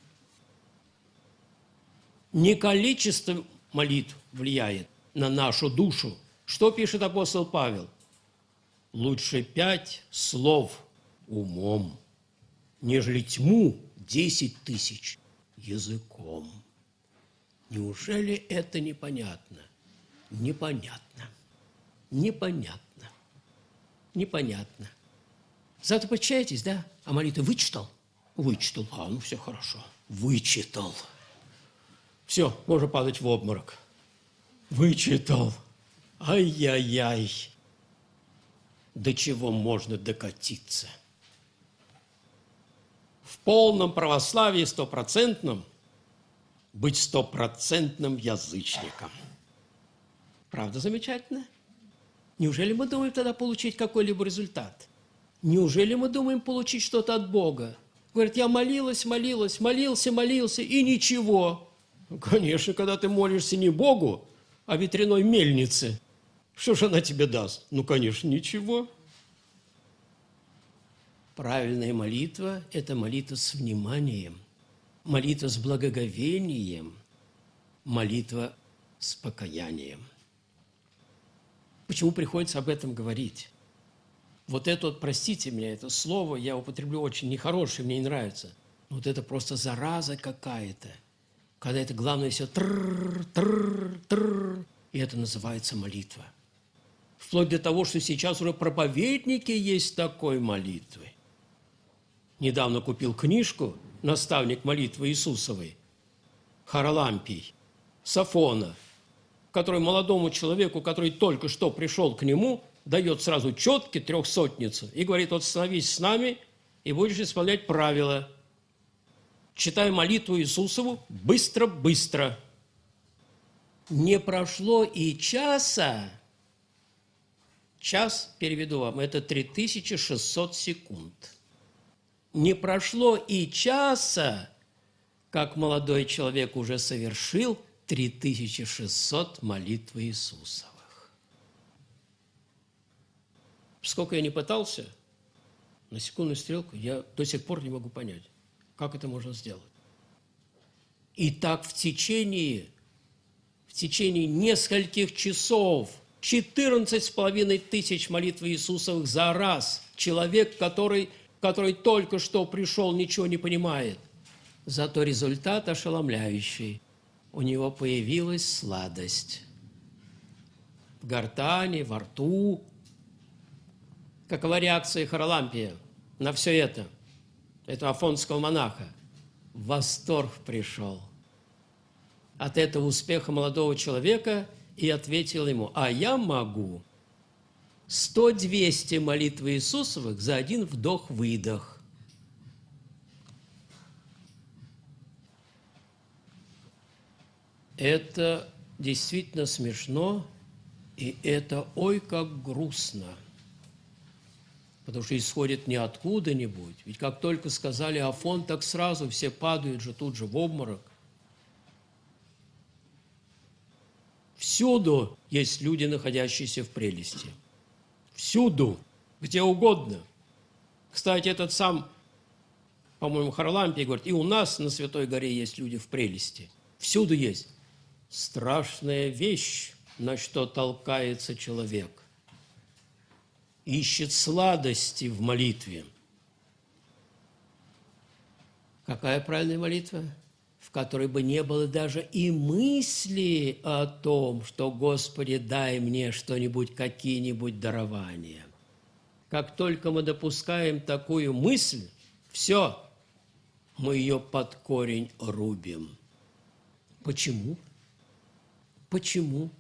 Не количество молитв влияет на нашу душу. Что пишет апостол Павел? Лучше 5 слов умом, нежели тьму 10 тысяч языком. Неужели это непонятно? Непонятно. Непонятно. Непонятно. Завтра почитаетесь, да? А молитву вычитал? Вычитал. Ну все хорошо. Вычитал. Все, можно падать в обморок. Вычитал. Ай-яй-яй. До чего можно докатиться? В полном православии 100% быть 100% язычником. Правда замечательно? Неужели мы думаем тогда получить какой-либо результат? Неужели мы думаем получить что-то от Бога? Говорит, я молился, и ничего. Конечно, когда ты молишься не Богу, а ветряной мельнице, что же она тебе даст? Конечно, ничего. Правильная молитва – это молитва с вниманием, молитва с благоговением, молитва с покаянием. Почему приходится об этом говорить? Вот это простите меня, это слово я употреблю очень нехорошее, мне не нравится. Вот это просто зараза какая-то. Когда это главное все и это называется молитва. Вплоть до того, что сейчас уже проповедники есть такой молитвы. Недавно купил книжку «Наставник молитвы Иисусовой» Харалампий, Сафона, который молодому человеку, который только что пришел к нему, дает сразу четки 300-ницу и говорит, вот становись с нами и будешь исполнять правила. Читай молитву Иисусову быстро-быстро. Не прошло и часа. Час, переведу вам, это 3600 секунд. Не прошло и часа, как молодой человек уже совершил 3600 молитв Иисусовых. Сколько я не пытался, на секундную стрелку я до сих пор не могу понять, как это можно сделать. И так в течение нескольких часов 14,5 тысяч молитв Иисусовых за раз. Человек, который только что пришел, ничего не понимает. Зато результат ошеломляющий. У него появилась сладость. В гортани, во рту. Какова реакция Харалампия на все это? Этого афонского монаха. Восторг пришел от этого успеха молодого человека и ответил ему, а я могу 100-200 молитв Иисусовых за один вдох-выдох. Это действительно смешно, и это ой как грустно. Потому что исходит не откуда-нибудь. Ведь как только сказали Афон, так сразу все падают же тут же в обморок. Всюду есть люди, находящиеся в прелести. Всюду, где угодно. Кстати, этот сам, по-моему, Харлампий говорит, и у нас на Святой горе есть люди в прелести. Всюду есть. Страшная вещь, на что толкается человек. ищет сладости в молитве. Какая правильная молитва? В которой бы не было даже и мысли о том, что «Господи, дай мне что-нибудь, какие-нибудь дарования». Как только мы допускаем такую мысль, все, мы ее под корень рубим. Почему? Почему?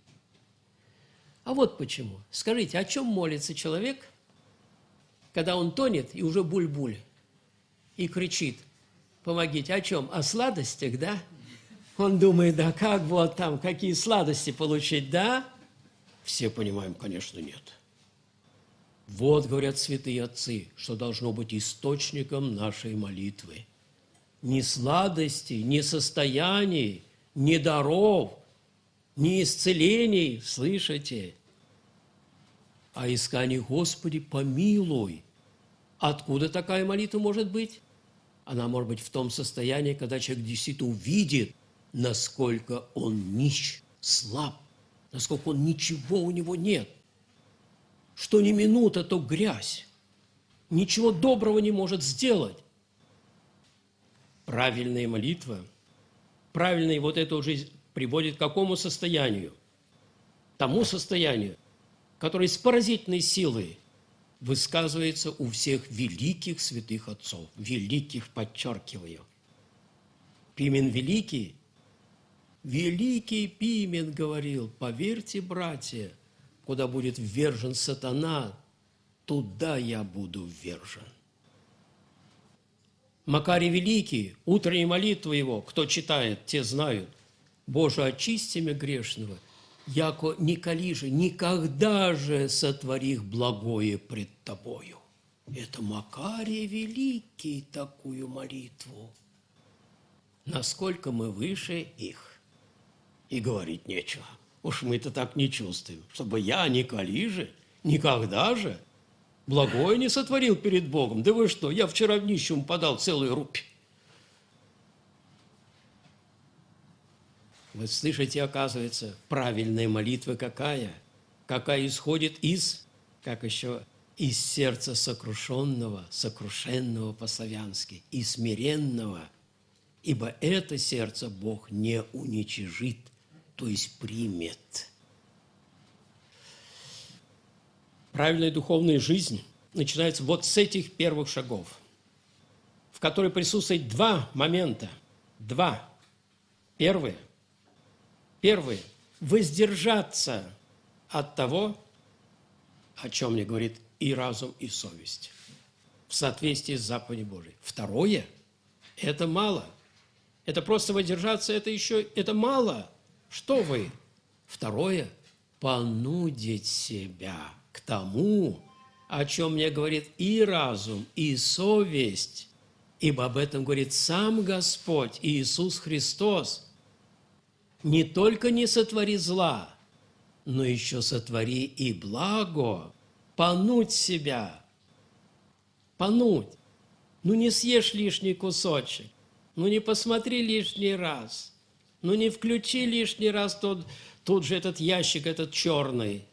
А вот почему. Скажите, о чем молится человек, когда он тонет и уже буль-буль, и кричит: помогите. О чем? О сладостях, да? Он думает, да как вот там, какие сладости получить, да? Все понимаем, конечно, нет. Вот, говорят святые отцы, что должно быть источником нашей молитвы. Ни сладостей, ни состояний, ни даров, ни исцелений, слышите? А искание: Господи, помилуй. Откуда такая молитва может быть? Она может быть в том состоянии, когда человек действительно увидит, насколько он нищ, слаб, насколько он ничего у него нет, что ни минута, то грязь, ничего доброго не может сделать. Правильная молитва, правильная вот эта жизнь приводит к какому состоянию? Тому состоянию, которое с поразительной силой высказывается у всех великих святых отцов. Великих, подчеркиваю. Пимен Великий, великий Пимен говорил: поверьте, братья, куда будет ввержен сатана, туда я буду ввержен. Макарий Великий, утренняя молитва его, кто читает, те знают: Боже, очисти меня грешного, яко николи же, никогда же сотворих благое пред Тобою. Это Макарий Великий такую молитву. Насколько мы выше их, и говорить нечего. Уж мы-то так не чувствуем, чтобы я николи же, никогда же благое не сотворил перед Богом. Да вы что, я вчера в нищему подал целую рупь. Вы слышите, оказывается, правильная молитва какая? Какая исходит из, как еще, из сердца сокрушенного, сокрушенного по-славянски, и смиренного. Ибо это сердце Бог не уничижит, то есть примет. Правильная духовная жизнь начинается вот с этих первых шагов, в которой присутствует два момента. Два. Первое – воздержаться от того, о чем мне говорит и разум, и совесть, в соответствии с заповедью Божией. Второе – это мало. Это просто воздержаться, это мало. Что вы? Второе – понудить себя к тому, о чем мне говорит и разум, и совесть, ибо об этом говорит сам Господь Иисус Христос. Не только не сотвори зла, но еще сотвори и благо, понудь себя, понудь. Ну, не съешь лишний кусочек, ну, не посмотри лишний раз, ну, не включи лишний раз тут же этот ящик, этот черный.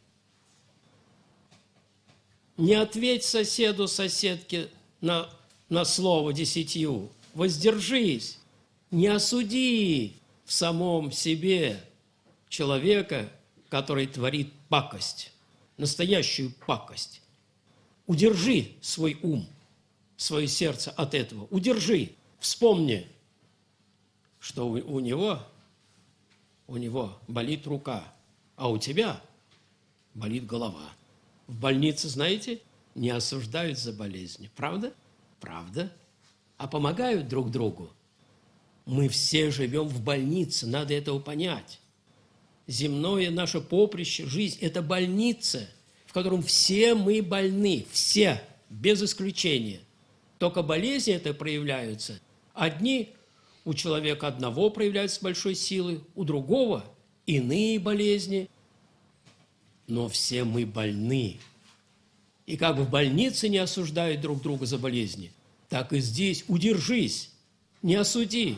Не ответь соседу, соседке на слово 10, воздержись, не осуди в самом себе человека, который творит пакость, настоящую пакость. Удержи свой ум, свое сердце от этого. Удержи, вспомни, что у него болит рука, а у тебя болит голова. В больнице, знаете, не осуждают за болезни. Правда? Правда. А помогают друг другу. Мы все живем в больнице, надо этого понять. Земное наше поприще, жизнь – это больница, в котором все мы больны, все, без исключения. Только болезни это проявляются. Одни у человека одного проявляются большой силой, у другого иные болезни. Но все мы больны. И как в больнице не осуждают друг друга за болезни, так и здесь удержись, не осуди.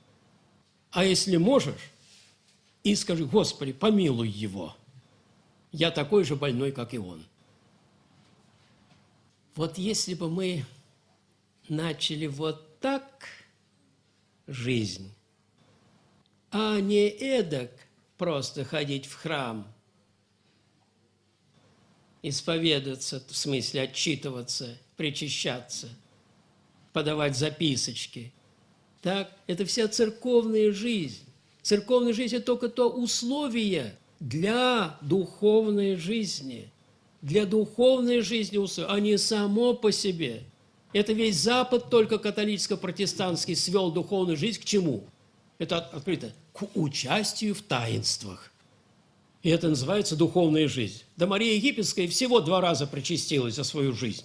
А если можешь, и скажи: Господи, помилуй его. Я такой же больной, как и он. Вот если бы мы начали вот так жизнь, а не эдак просто ходить в храм, исповедоваться, в смысле отчитываться, причащаться, подавать записочки. Так, это вся церковная жизнь. Церковная жизнь – это только то условие для духовной жизни. Для духовной жизни условие, а не само по себе. Это весь Запад, только католическо-протестантский, свел духовную жизнь к чему? Это открыто. К участию в таинствах. И это называется духовная жизнь. Да Мария Египетская всего 2 раза причастилась за свою жизнь.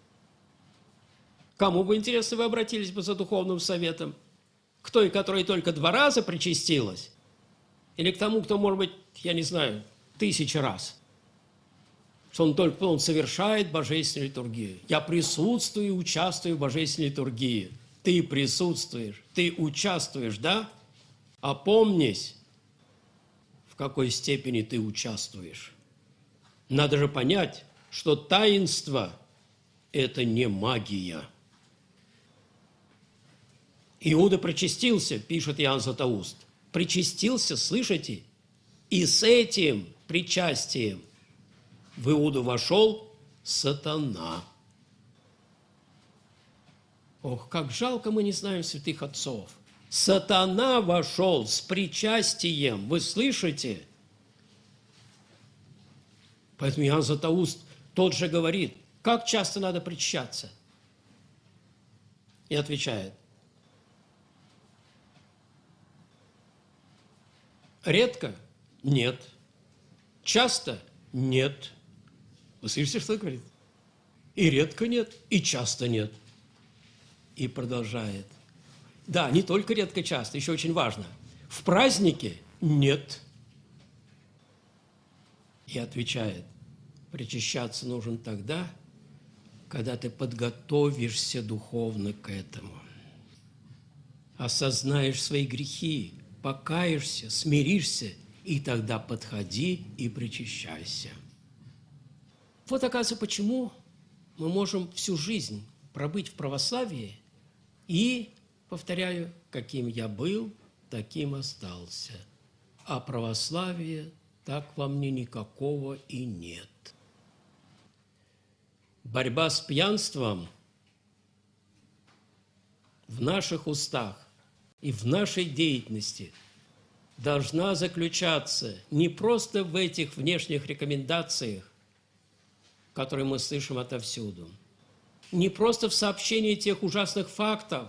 Кому бы интересно, вы обратились бы за духовным советом? К той, которая только 2 раза причастилась? Или к тому, кто, может быть, я не знаю, 1000 раз? Что он совершает божественную литургию. Я присутствую и участвую в божественной литургии. Ты присутствуешь, ты участвуешь, да? Опомнись, в какой степени ты участвуешь. Надо же понять, что таинство – это не магия. Иуда причастился, пишет Иоанн Златоуст. Причастился, слышите? И с этим причастием в Иуду вошел сатана. Ох, как жалко мы не знаем святых отцов. Сатана вошел с причастием, вы слышите? Поэтому Иоанн Златоуст тот же говорит, как часто надо причащаться? И отвечает, редко? Нет. Часто? Нет. Вы слышите, что он говорит? И редко нет, и часто нет. И продолжает. Да, не только редко, часто, еще очень важно. В празднике нет. И отвечает, причащаться нужен тогда, когда ты подготовишься духовно к этому. Осознаешь свои грехи, покаешься, смиришься, и тогда подходи и причащайся. Вот, оказывается, почему мы можем всю жизнь пробыть в православии и, повторяю, каким я был, таким остался. А православия так во мне никакого и нет. Борьба с пьянством в наших устах и в нашей деятельности должна заключаться не просто в этих внешних рекомендациях, которые мы слышим отовсюду, не просто в сообщении тех ужасных фактов,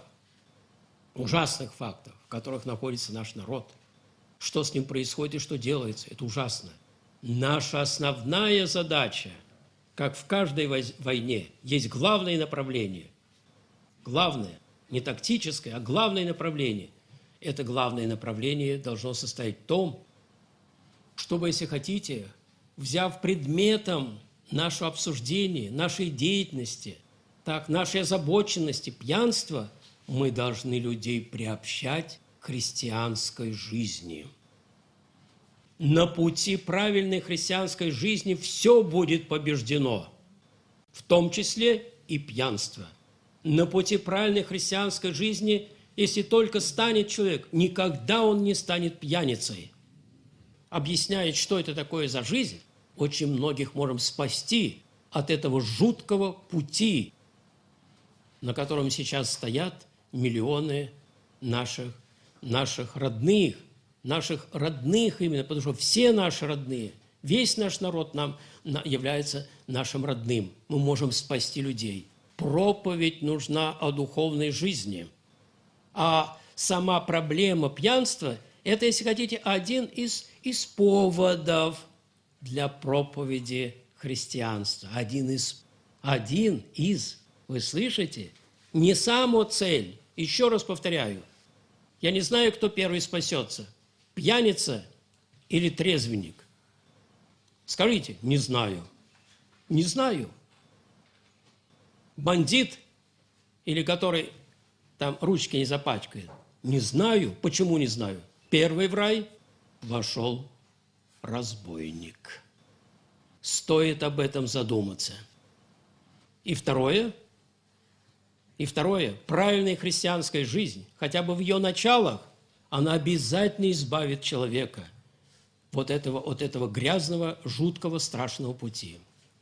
в которых находится наш народ, что с ним происходит и что делается, это ужасно. Наша основная задача, как в каждой войне, есть главное направление. Главное, не тактическое, а главное направление. Это главное направление должно состоять в том, чтобы, если хотите, взяв предметом наше обсуждение, нашей деятельности, так, нашей озабоченности, пьянства, мы должны людей приобщать к христианской жизни. На пути правильной христианской жизни все будет побеждено, в том числе и пьянство. На пути правильной христианской жизни, если только станет человек, никогда он не станет пьяницей. Объясняет, что это такое за жизнь, очень многих можем спасти от этого жуткого пути, на котором сейчас стоят миллионы наших родных именно, потому что все наши родные, весь наш народ является нашим родным. Мы можем спасти людей. Проповедь нужна о духовной жизни. А сама проблема пьянства – это, если хотите, один из поводов для проповеди христианства. Один из, вы слышите? Не сама цель. Еще раз повторяю. Я не знаю, кто первый спасется. Пьяница или трезвенник? Скажите, не знаю. Не знаю. Бандит или который там ручки не запачкает? Не знаю. Почему не знаю? Первый в рай вошел разбойник. стоит об этом задуматься. И второе, правильная христианская жизнь, хотя бы в ее началах, она обязательно избавит человека от этого грязного, жуткого, страшного пути.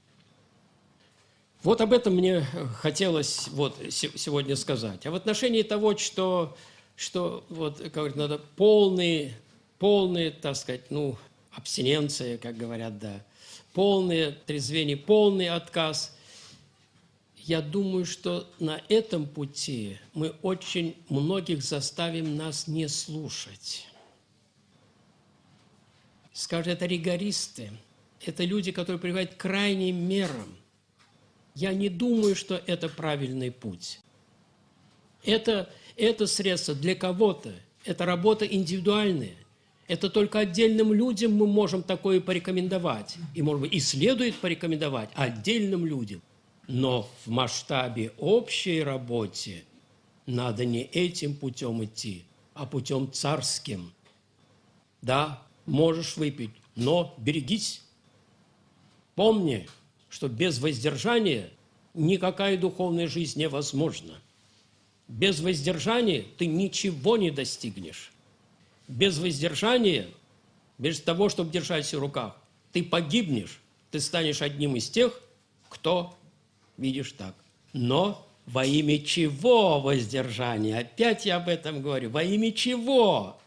Вот об этом мне хотелось сегодня сказать. А в отношении того, что как говорят, надо полный, так сказать, абстиненция, как говорят, да, полное трезвение, полный отказ. Я думаю, что на этом пути мы очень многих заставим нас не слушать. Скажут, это ригористы, это люди, которые приводят к крайним мерам. Я не думаю, что это правильный путь. Это средство для кого-то, это работа индивидуальная. Это только отдельным людям мы можем такое порекомендовать. И, может быть, и следует порекомендовать отдельным людям. Но в масштабе общей работы надо не этим путем идти, а путем царским. Да, можешь выпить, но берегись. Помни, что без воздержания никакая духовная жизнь невозможна. Без воздержания ты ничего не достигнешь. Без воздержания, без того, чтобы держать себя в руках, ты погибнешь, ты станешь одним из тех, кто, видишь, так. Но во имя чего воздержание? Опять я об этом говорю. Во имя чего?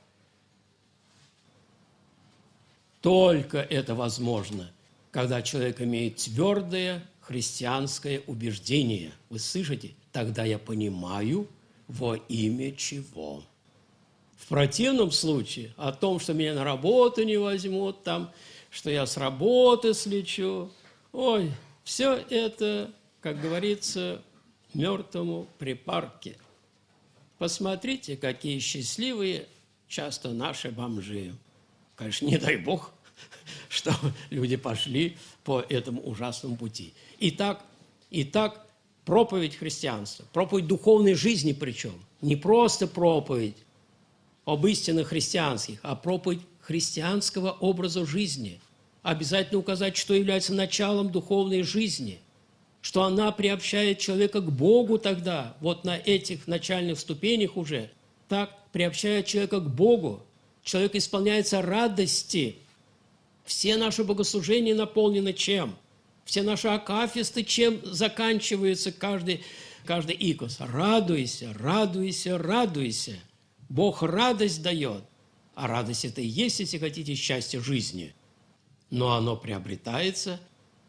Только это возможно, когда человек имеет твердое христианское убеждение. Вы слышите? Тогда я понимаю, во имя чего. В противном случае о том, что меня на работу не возьмут, там, что я с работы слечу, ой, все это, как говорится, мертвому припарке. Посмотрите, какие счастливые часто наши бомжи. Конечно, не дай Бог, что люди пошли по этому ужасному пути. Итак, проповедь христианства, проповедь духовной жизни причем, не просто проповедь об истинах христианских, а проповедь христианского образа жизни. Обязательно указать, что является началом духовной жизни, что она приобщает человека к Богу тогда, вот на этих начальных ступенях уже, так приобщает человека к Богу. Человек исполняется радости. Все наши богослужения наполнены чем? Все наши акафисты чем заканчиваются каждый икос? Радуйся, радуйся, радуйся. Бог радость дает. А радость это и есть, если хотите, счастье жизни. Но оно приобретается,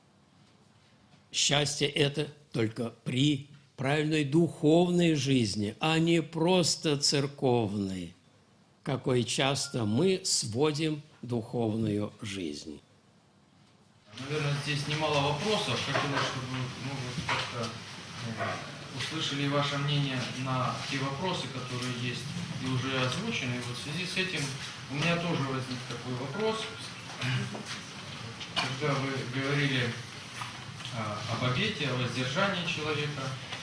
счастье это только при правильной духовной жизни, а не просто церковной, какой часто мы сводим духовную жизнь. Наверное, здесь немало вопросов. Хотелось, чтобы вы как-то услышали ваше мнение на те вопросы, которые есть и уже озвучены. И вот в связи с этим у меня тоже возник такой вопрос. Когда вы говорили об обете, о воздержании человека,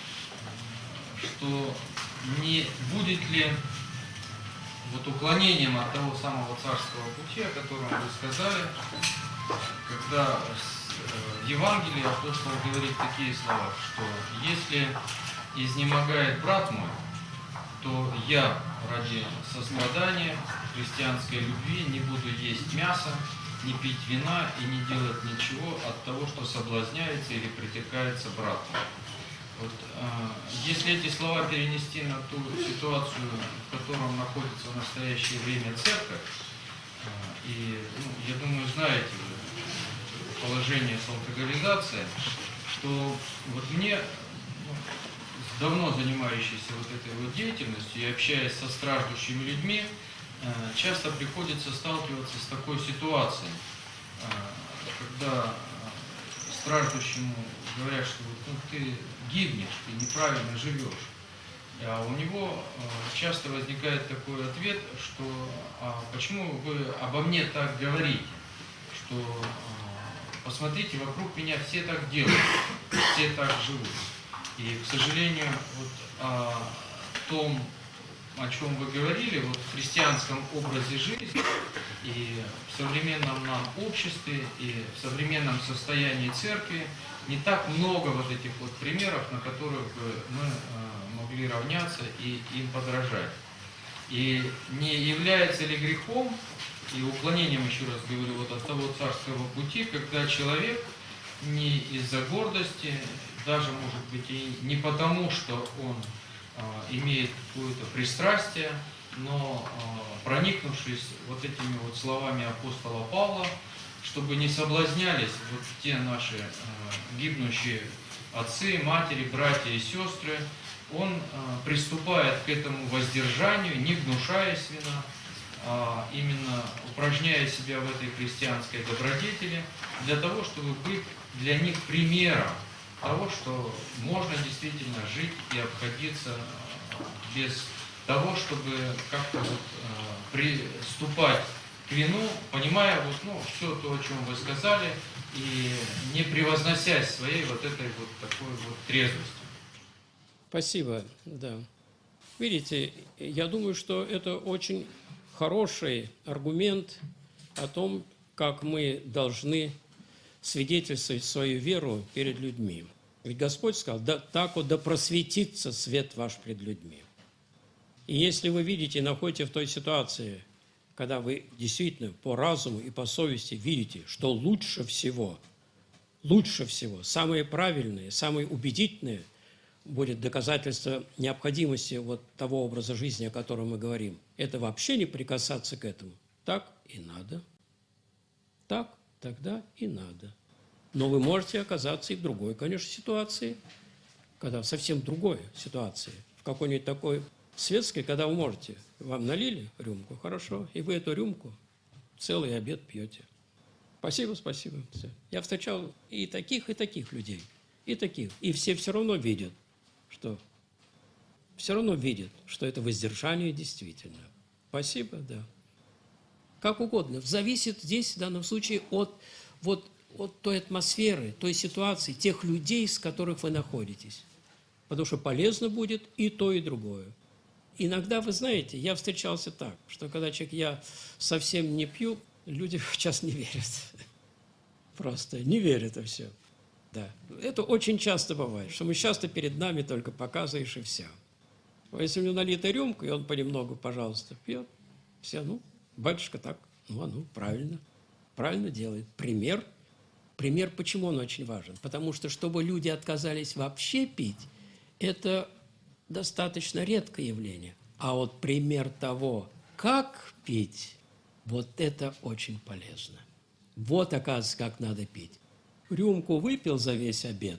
что не будет ли уклонением от того самого царского пути, о котором вы сказали, когда в Евангелии апостол говорит такие слова, что если изнемогает брат мой, то я ради сострадания, христианской любви не буду есть мясо, не пить вина и не делать ничего от того, что соблазняется или притекается брату. Вот, если эти слова перенести на ту ситуацию, в котором находится в настоящее время церковь, и, я думаю, знаете положение с алкоголизацией, что вот мне, давно занимающийся вот этой вот деятельностью и общаясь со страждущими людьми, часто приходится сталкиваться с такой ситуацией, когда страждущему говорят, что ты гибнешь, ты неправильно живешь. А у него часто возникает такой ответ, что почему вы обо мне так говорите, что посмотрите, вокруг меня все так делают, все так живут. И, к сожалению, вот о том о чем вы говорили, вот в христианском образе жизни и в современном нам обществе, и в современном состоянии церкви не так много вот этих вот примеров, на которых бы мы могли равняться и им подражать. И не является ли грехом и уклонением, еще раз говорю, вот от того царского пути, когда человек не из-за гордости, даже, может быть, и не потому, что он имеет какое-то пристрастие, но проникнувшись вот этими вот словами апостола Павла, чтобы не соблазнялись вот те наши гибнущие отцы, матери, братья и сестры, он приступает к этому воздержанию, не гнушаясь вина, а именно упражняя себя в этой христианской добродетели, для того, чтобы быть для них примером того, что можно действительно жить и обходиться без того, чтобы как-то вот приступать к вину, понимая вот, все то, о чем вы сказали, и не превозносясь своей вот этой вот такой вот трезвостью. Спасибо, да. Видите, я думаю, что это очень хороший аргумент о том, как мы должны свидетельствовать свою веру перед людьми. Ведь Господь сказал, да просветится свет ваш пред людьми. И если вы видите, находите в той ситуации, когда вы действительно по разуму и по совести видите, что лучше всего, самые правильные, самые убедительные будет доказательство необходимости вот того образа жизни, о котором мы говорим, это вообще не прикасаться к этому. Так и надо. Так тогда и надо. Но вы можете оказаться и в другой, конечно, ситуации, когда в совсем другой ситуации, в какой-нибудь такой светской, когда вы можете, вам налили рюмку, хорошо, и вы эту рюмку целый обед пьете. Спасибо. Все. Я встречал и таких людей, и таких. И все равно видят, что это воздержание действительно. Спасибо, да. Как угодно. Зависит здесь, в данном случае, от той атмосферы, той ситуации, тех людей, с которых вы находитесь. Потому что полезно будет и то, и другое. Иногда, вы знаете, я встречался так, что когда я совсем не пью, люди сейчас не верят. Просто не верят и все. Да. Это очень часто бывает, что мы часто перед нами только показываешь и все. Если у него налита рюмка, и он понемногу, пожалуйста, пьет, все, батюшка так, правильно делает. Пример, почему он очень важен? Потому что, чтобы люди отказались вообще пить, это достаточно редкое явление. А вот пример того, как пить, вот это очень полезно. Вот, оказывается, как надо пить. Рюмку выпил за весь обед.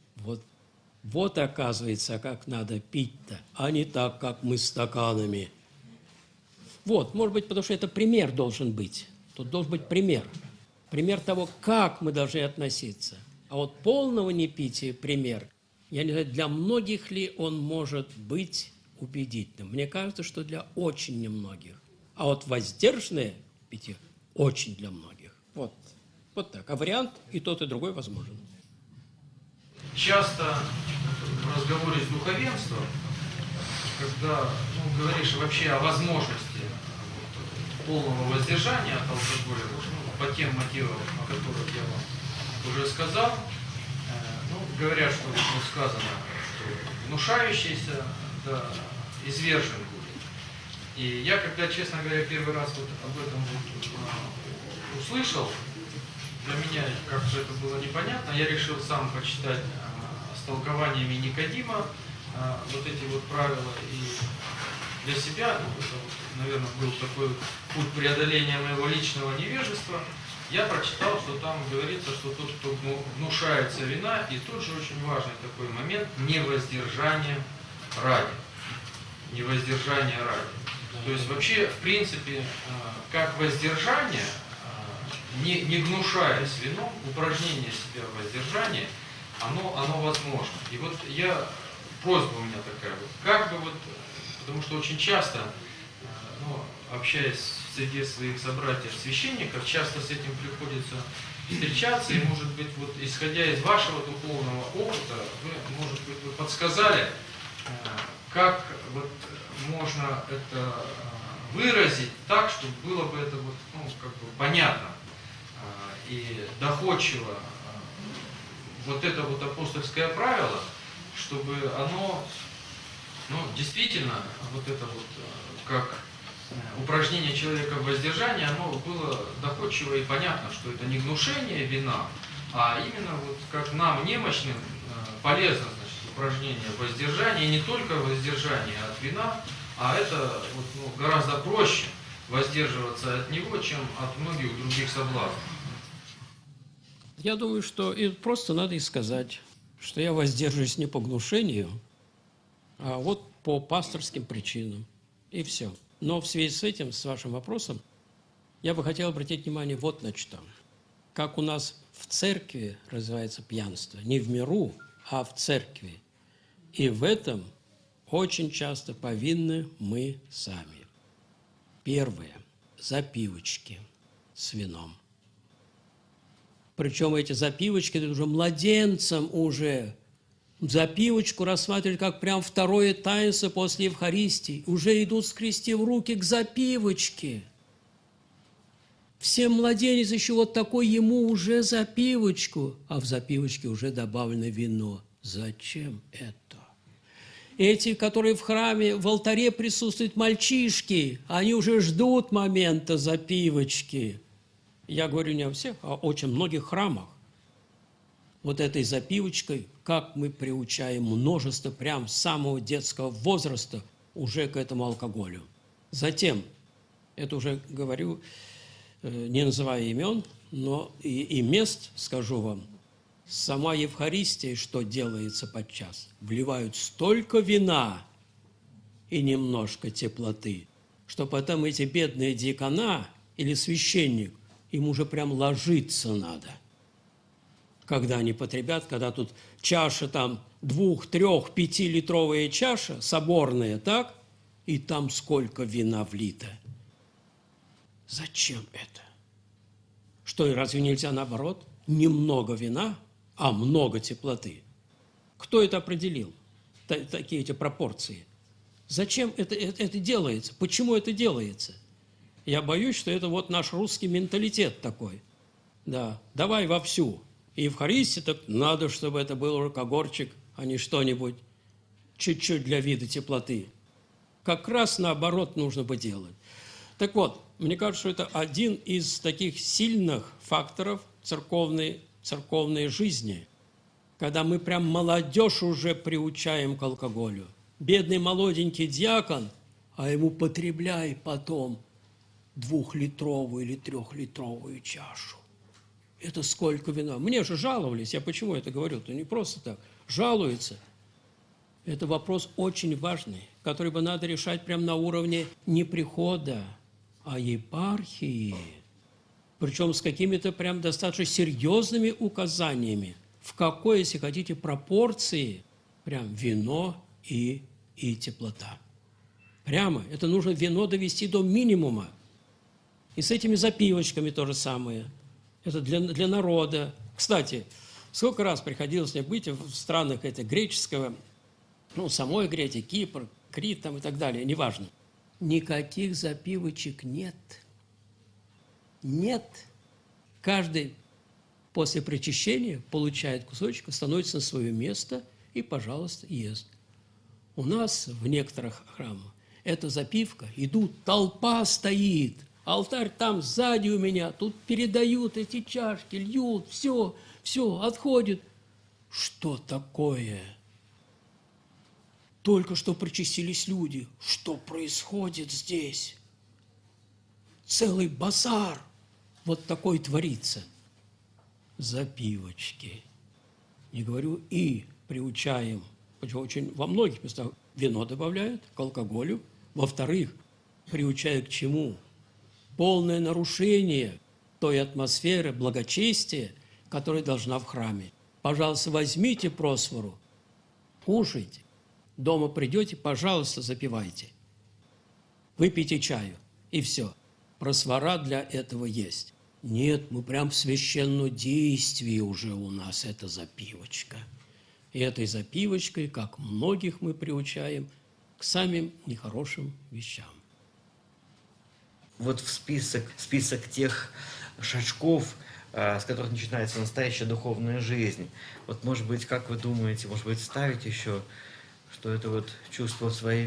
Вот оказывается, как надо пить-то, а не так, как мы стаканами. Вот, может быть, потому что это пример должен быть. Тут должен быть пример. Пример того, как мы должны относиться. А вот полного непития пример, я не знаю, для многих ли он может быть убедительным. Мне кажется, что для очень немногих. А вот воздержанное питье очень для многих. Вот так. А вариант и тот, и другой возможен. Часто в разговоре с духовенством, когда говоришь вообще о возможности полного воздержания от алкоголя, по тем мотивам, о которых я вам уже сказал, говорят, что сказано, что внушающийся, да, извержен будет. И я, когда, честно говоря, первый раз об этом услышал, для меня как-то это было непонятно, я решил сам почитать с толкованиями Никодима вот эти вот правила, и для себя, это, наверное, был такой путь преодоления моего личного невежества. Я прочитал, что там говорится, что тот, кто внушается вина, и тут же очень важный такой момент – невоздержание ради. Невоздержание ради. То есть вообще, в принципе, как воздержание, не гнушаясь вином, упражнение себя в воздержании, оно возможно. И вот просьба у меня такая, потому что очень часто, общаясь среди своих собратьев-священников, часто с этим приходится встречаться, и, может быть, исходя из вашего духовного опыта, вы, может быть, вы подсказали как вот можно это выразить так, чтобы было бы это вот, ну, как бы понятно и доходчиво. Вот это вот апостольское правило, чтобы оно, ну, действительно, вот это вот как упражнение человека в воздержании, оно было доходчиво и понятно, что это не гнушение вина, а именно вот как нам, немощным, полезно, значит, упражнение воздержания, и не только воздержание от вина, а это вот, ну, гораздо проще воздерживаться от него, чем от многих других соблазнов. Я думаю, что и просто надо и сказать, что я воздерживаюсь не по гнушению, а вот по пасторским причинам. И все. Но в связи с этим, с вашим вопросом, я бы хотел обратить внимание вот на что. Как у нас в церкви развивается пьянство. Не в миру, а в церкви. И в этом очень часто повинны мы сами. Первое. Запивочки с вином. Причем эти запивочки, это уже младенцам уже. Запивочку рассматривают как прям второе таинство после Евхаристии. Уже идут, скрестив руки, к запивочке. Всем младенец еще вот такой, ему уже запивочку, а в запивочке уже добавлено вино. Зачем это? Эти, которые в храме, в алтаре присутствуют мальчишки, они уже ждут момента запивочки. Я говорю не о всех, а о очень многих храмах. Вот этой запивочкой, как мы приучаем множество прям с самого детского возраста уже к этому алкоголю. Затем, это уже говорю, не называя имен, но и мест, скажу вам, сама Евхаристия, что делается подчас, вливают столько вина и немножко теплоты, что потом эти бедные диакона или священник, им уже прям ложиться надо. Когда они потребят, когда тут чаша там 2-, 3-, 5-литровая чаша, соборная, так? И там сколько вина влито. Зачем это? Что, и разве нельзя наоборот? Немного вина, а много теплоты. Кто это определил? Такие эти пропорции. Зачем это делается? Почему это делается? Я боюсь, что это вот наш русский менталитет такой. Да, давай вовсю. И Евхаристия, так надо, чтобы это был рукогорчик, а не что-нибудь чуть-чуть для вида теплоты. Как раз наоборот нужно бы делать. Так вот, мне кажется, что это один из таких сильных факторов церковной жизни, когда мы прям молодежь уже приучаем к алкоголю. Бедный молоденький диакон, а ему потребляй потом 2-литровую или 3-литровую чашу. Это сколько вина. Мне же жаловались, я почему это говорю? Это не просто так. Жалуются. Это вопрос очень важный, который бы надо решать прямо на уровне не прихода, а епархии. Причем с какими-то прям достаточно серьезными указаниями, в какой, если хотите, пропорции прям вино и теплота. Прямо. Это нужно вино довести до минимума. И с этими запивочками то же самое. Это для народа. Кстати, сколько раз приходилось мне быть в странах греческого, самой Греции, Кипр, Крит там и так далее, неважно. Никаких запивочек нет. Нет. Каждый после причащения получает кусочек, становится на свое место и, пожалуйста, ест. У нас в некоторых храмах эта запивка, идут, толпа стоит, алтарь там сзади у меня, тут передают эти чашки, льют, все, отходит. Что такое? Только что причастились люди. Что происходит здесь? Целый базар вот такой творится. Запивочки. Не говорю, и приучаем. Очень во многих местах вино добавляют к алкоголю. Во-вторых, приучают к чему? Полное нарушение той атмосферы благочестия, которая должна в храме. Пожалуйста, возьмите просфору, кушайте. Дома придете, пожалуйста, запивайте. Выпейте чаю, и все. Просфора для этого есть. Нет, мы прям в священнодействии уже у нас эта запивочка. И этой запивочкой, как многих мы приучаем, к самым нехорошим вещам. Вот в список тех шажков, с которых начинается настоящая духовная жизнь. Вот, может быть, как вы думаете, может быть, ставить еще, что это вот чувство своей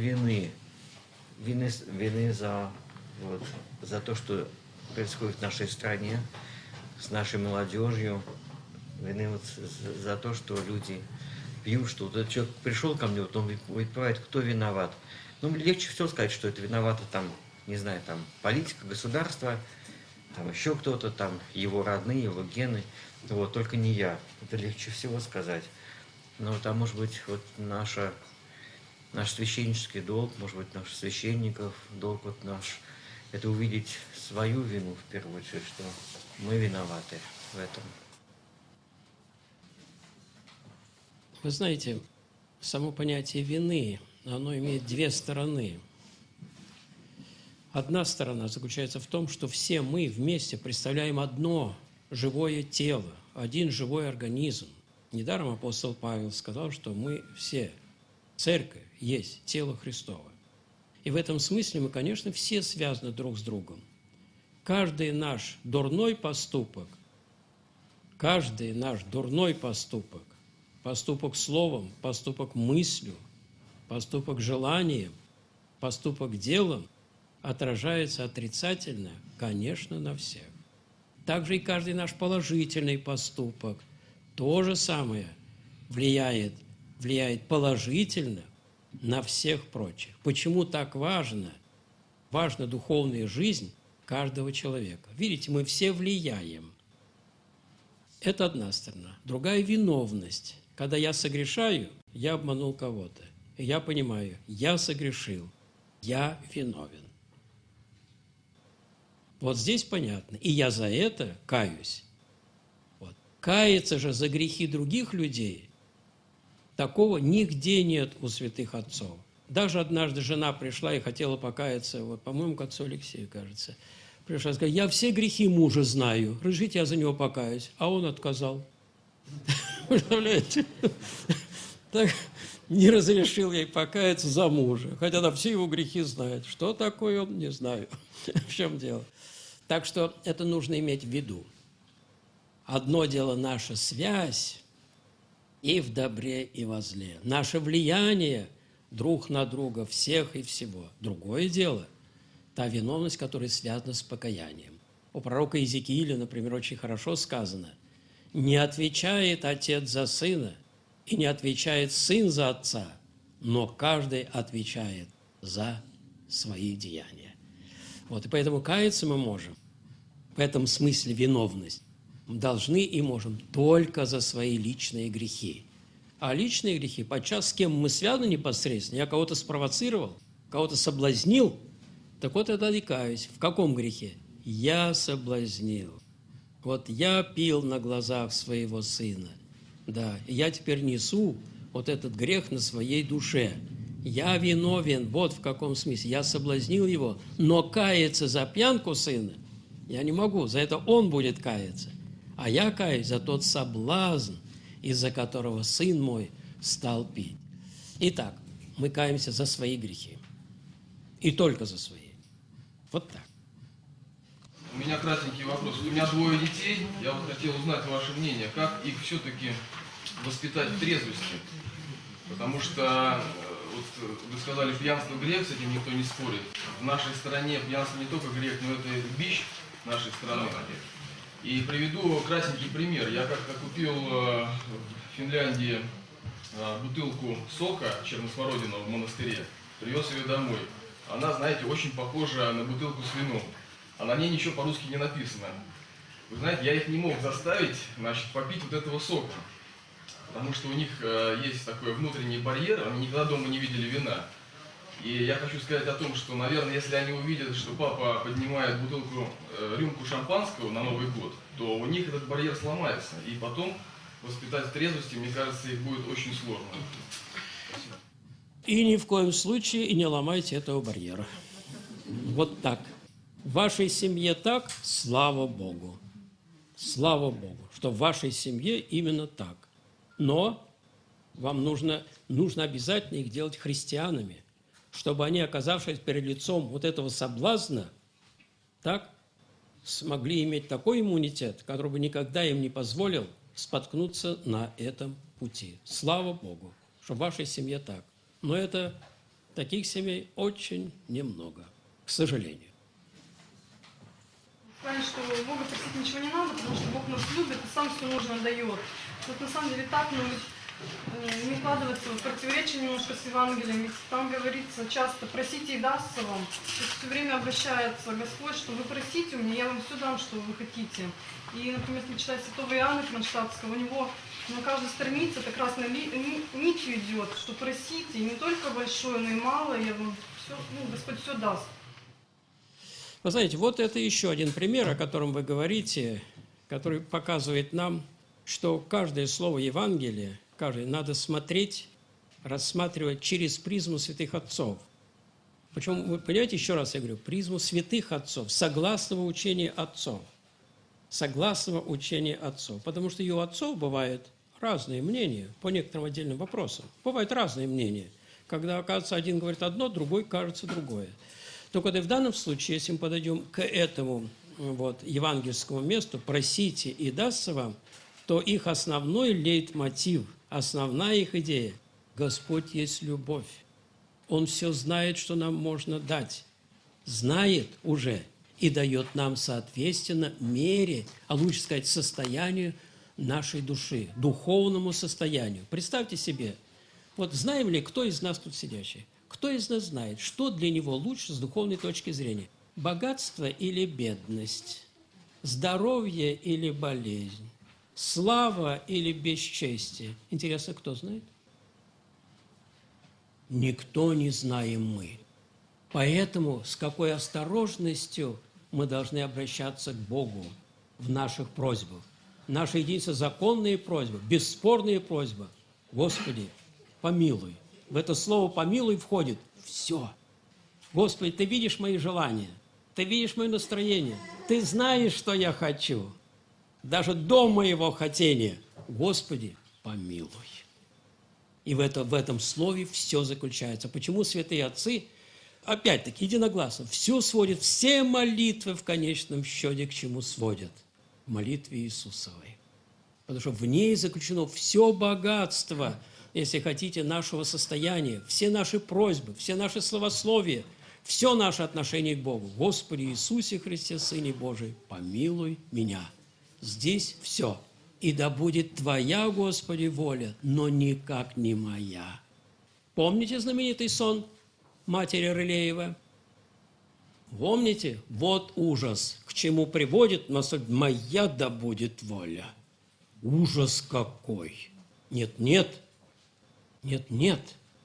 вины за то, что происходит в нашей стране, с нашей молодежью, вины вот за то, что люди пьют, что вот этот человек пришел ко мне, вот он выпивает, кто виноват. Ну, легче всего сказать, что это виновато там, не знаю, там политика, государство, там еще кто-то, там его родные, его гены, вот, только не я. Это легче всего сказать. Но там, может быть, вот наш священнический долг, может быть, наших священников, долг вот наш, это увидеть свою вину в первую очередь, что мы виноваты в этом. Вы знаете, само понятие вины, оно имеет две стороны. Одна сторона заключается в том, что все мы вместе представляем одно живое тело, один живой организм. Недаром апостол Павел сказал, что мы все, церковь, есть тело Христово. И в этом смысле мы, конечно, все связаны друг с другом. Каждый наш дурной поступок, поступок словом, поступок мыслью, поступок желанием, поступок делом отражается отрицательно, конечно, на всех. Также и каждый наш положительный поступок то же самое влияет положительно на всех прочих. Почему так важна духовная жизнь каждого человека? Видите, мы все влияем. Это одна сторона. Другая – виновность. Когда я согрешаю, я обманул кого-то. И я понимаю, я согрешил, я виновен. Вот здесь понятно. И я за это каюсь. Вот. Каяться же за грехи других людей, такого нигде нет у святых отцов. Даже однажды жена пришла и хотела покаяться, вот, по-моему, к отцу Алексею, кажется. Пришла и сказала: я все грехи мужа знаю, разрешите, я за него покаюсь. А он отказал. Представляете? Так не разрешил ей покаяться за мужа, хотя она все его грехи знает. Что такое, он не знаю. В чем дело? Так что это нужно иметь в виду. Одно дело наша связь и в добре, и во зле. Наше влияние друг на друга, всех и всего. Другое дело – та виновность, которая связана с покаянием. У пророка Иезекииля, например, очень хорошо сказано: «Не отвечает отец за сына, и не отвечает сын за отца, но каждый отвечает за свои деяния». Вот, и поэтому каяться мы можем. В этом смысле виновность должны и можем только за свои личные грехи. А личные грехи, подчас с кем мы связаны непосредственно, я кого-то спровоцировал, кого-то соблазнил, так вот я и каюсь. В каком грехе? Я соблазнил. Вот я пил на глазах своего сына. Да, и я теперь несу вот этот грех на своей душе. Я виновен, вот в каком смысле. Я соблазнил его, но каяться за пьянку сына я не могу, за это он будет каяться. А я каюсь за тот соблазн, из-за которого сын мой стал пить. Итак, мы каемся за свои грехи. И только за свои. Вот так. У меня кратенький вопрос. У меня 2 детей. Я вот хотел узнать ваше мнение, как их все-таки воспитать в трезвости. Потому что, вот вы сказали, пьянство грех, с этим никто не спорит. В нашей стране пьянство не только грех, но это бич нашей страны. И приведу красненький пример. Я как-то купил в Финляндии бутылку сока черносмородиного в монастыре, привез ее домой. Она, знаете, очень похожа на бутылку с вином, а на ней ничего по-русски не написано. Вы знаете, я их не мог заставить, значит, попить вот этого сока, потому что у них есть такой внутренний барьер, они никогда дома не видели вина. И я хочу сказать о том, что, наверное, если они увидят, что папа поднимает рюмку шампанского на Новый год, то у них этот барьер сломается. И потом воспитать в трезвости, мне кажется, их будет очень сложно. Спасибо. И ни в коем случае и не ломайте этого барьера. Вот так. В вашей семье так, слава Богу. Слава Богу, что в вашей семье именно так. Но вам нужно обязательно их делать христианами. чтобы они, оказавшись перед лицом вот этого соблазна, так, смогли иметь такой иммунитет, который бы никогда им не позволил споткнуться на этом пути. Слава Богу, что в вашей семье так. Но это таких семей очень немного, к сожалению. Сказали, что Бога просить ничего не надо, потому что Бог нас любит и сам все нужно дает. Вот на самом деле так, но не укладывается в противоречие немножко с Евангелием. Ведь там говорится часто: просите и дастся вам. То есть все время обращается Господь, что вы просите у меня, я вам все дам, что вы хотите. И, например, если читать святого Иоанна Кронштадтского, у него на каждой странице это красной нитью идет, что просите, и не только большое, но и малое, я вам все, Господь все даст. Вы знаете, вот это еще один пример, о котором вы говорите, который показывает нам, что каждое слово Евангелия, надо смотреть, рассматривать через призму святых отцов. Причем, вы понимаете, еще раз я говорю, призму святых отцов, согласного учения отцов. Согласного учения отцов. Потому что и у отцов бывают разные мнения по некоторым отдельным вопросам. Бывают разные мнения. Когда, оказывается, один говорит одно, другой кажется другое. Только в данном случае, если мы подойдем к этому евангельскому месту, просите и дастся вам, то их основной лейтмотив, основная их идея – Господь есть любовь. Он все знает, что нам можно дать. Знает уже и дает нам, соответственно, мере, а лучше сказать, состоянию нашей души, духовному состоянию. Представьте себе, вот знаем ли, кто из нас тут сидящий? Кто из нас знает, что для него лучше с духовной точки зрения? Богатство или бедность? Здоровье или болезнь? Слава или бесчестие? Интересно, кто знает? Никто не знаем мы. Поэтому с какой осторожностью мы должны обращаться к Богу в наших просьбах. Наша единственная законная просьба, бесспорная просьба – Господи, помилуй. В это слово «помилуй» входит все. Господи, Ты видишь мои желания, Ты видишь мое настроение, Ты знаешь, что я хочу. Даже до моего хотения. Господи, помилуй. И в этом слове все заключается. Почему святые отцы, опять-таки, единогласно, все сводят, все молитвы в конечном счете к чему сводят? К молитве Иисусовой. Потому что в ней заключено все богатство, если хотите, нашего состояния, все наши просьбы, все наши словословия, все наше отношение к Богу. Господи Иисусе Христе, Сыне Божий, помилуй меня. Здесь все. И да будет Твоя, Господи, воля, но никак не моя. Помните знаменитый сон матери Рылеева? Помните? Вот ужас, к чему приводит, но моя да будет воля. Ужас какой! Нет, нет. Нет, нет.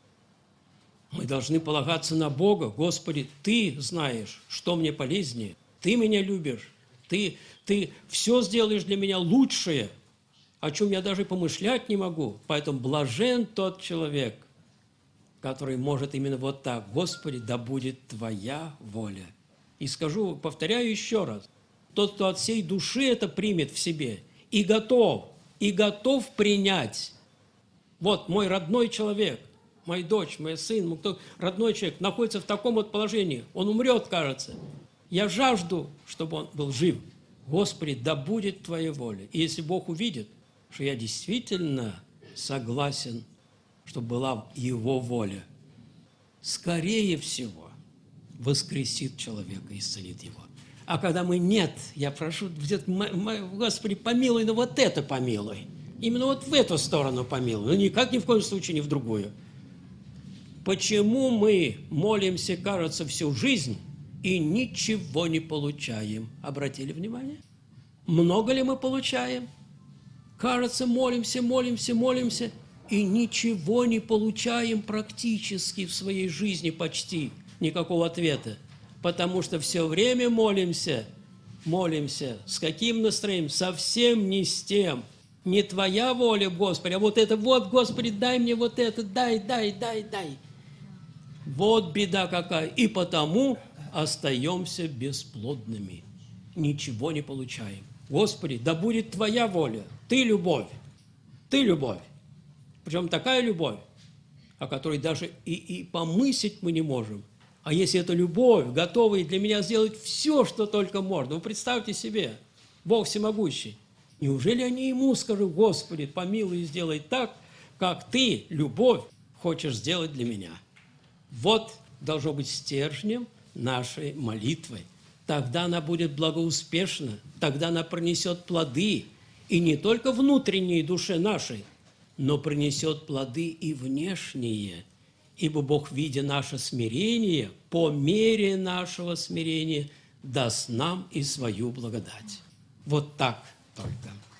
Мы должны полагаться на Бога. Господи, Ты знаешь, что мне полезнее. Ты меня любишь. Ты все сделаешь для меня лучшее, о чем я даже помышлять не могу. Поэтому блажен тот человек, который может именно вот так: Господи, да будет Твоя воля. И повторяю еще раз, тот, кто от всей души это примет в себе и готов принять. Вот мой родной человек, моя дочь, мой сын, родной человек находится в таком вот положении. Он умрет, кажется. Я жажду, чтобы он был жив. Господи, да будет Твоя воля. И если Бог увидит, что я действительно согласен, чтобы была Его воля, скорее всего воскресит человека и исцелит его. А когда мы нет, я прошу, Господи, помилуй, но вот это помилуй. Именно вот в эту сторону помилуй, но никак ни в коем случае не в другую. Почему мы молимся, кажется, всю жизнь и ничего не получаем? Обратили внимание? Много ли мы получаем? Кажется, молимся и ничего не получаем практически в своей жизни почти. Никакого ответа. Потому что все время молимся. С каким настроением? Совсем не с тем. Не Твоя воля, Господи, а вот это вот, Господи, дай мне вот это, дай. Вот беда какая. И потому остаемся бесплодными. Ничего не получаем. Господи, да будет Твоя воля. Ты любовь. Причем такая любовь, о которой даже и помыслить мы не можем. А если это любовь, готовый для меня сделать все, что только можно. Вы представьте себе, Бог всемогущий. Неужели они ему скажут: Господи, помилуй и сделай так, как ты, любовь, хочешь сделать для меня? Вот должно быть стержнем нашей молитвы. Тогда она будет благоуспешна, тогда она принесет плоды, и не только внутренней душе нашей, но принесет плоды и внешние. Ибо Бог, видя наше смирение, по мере нашего смирения, даст нам и свою благодать. Вот так только.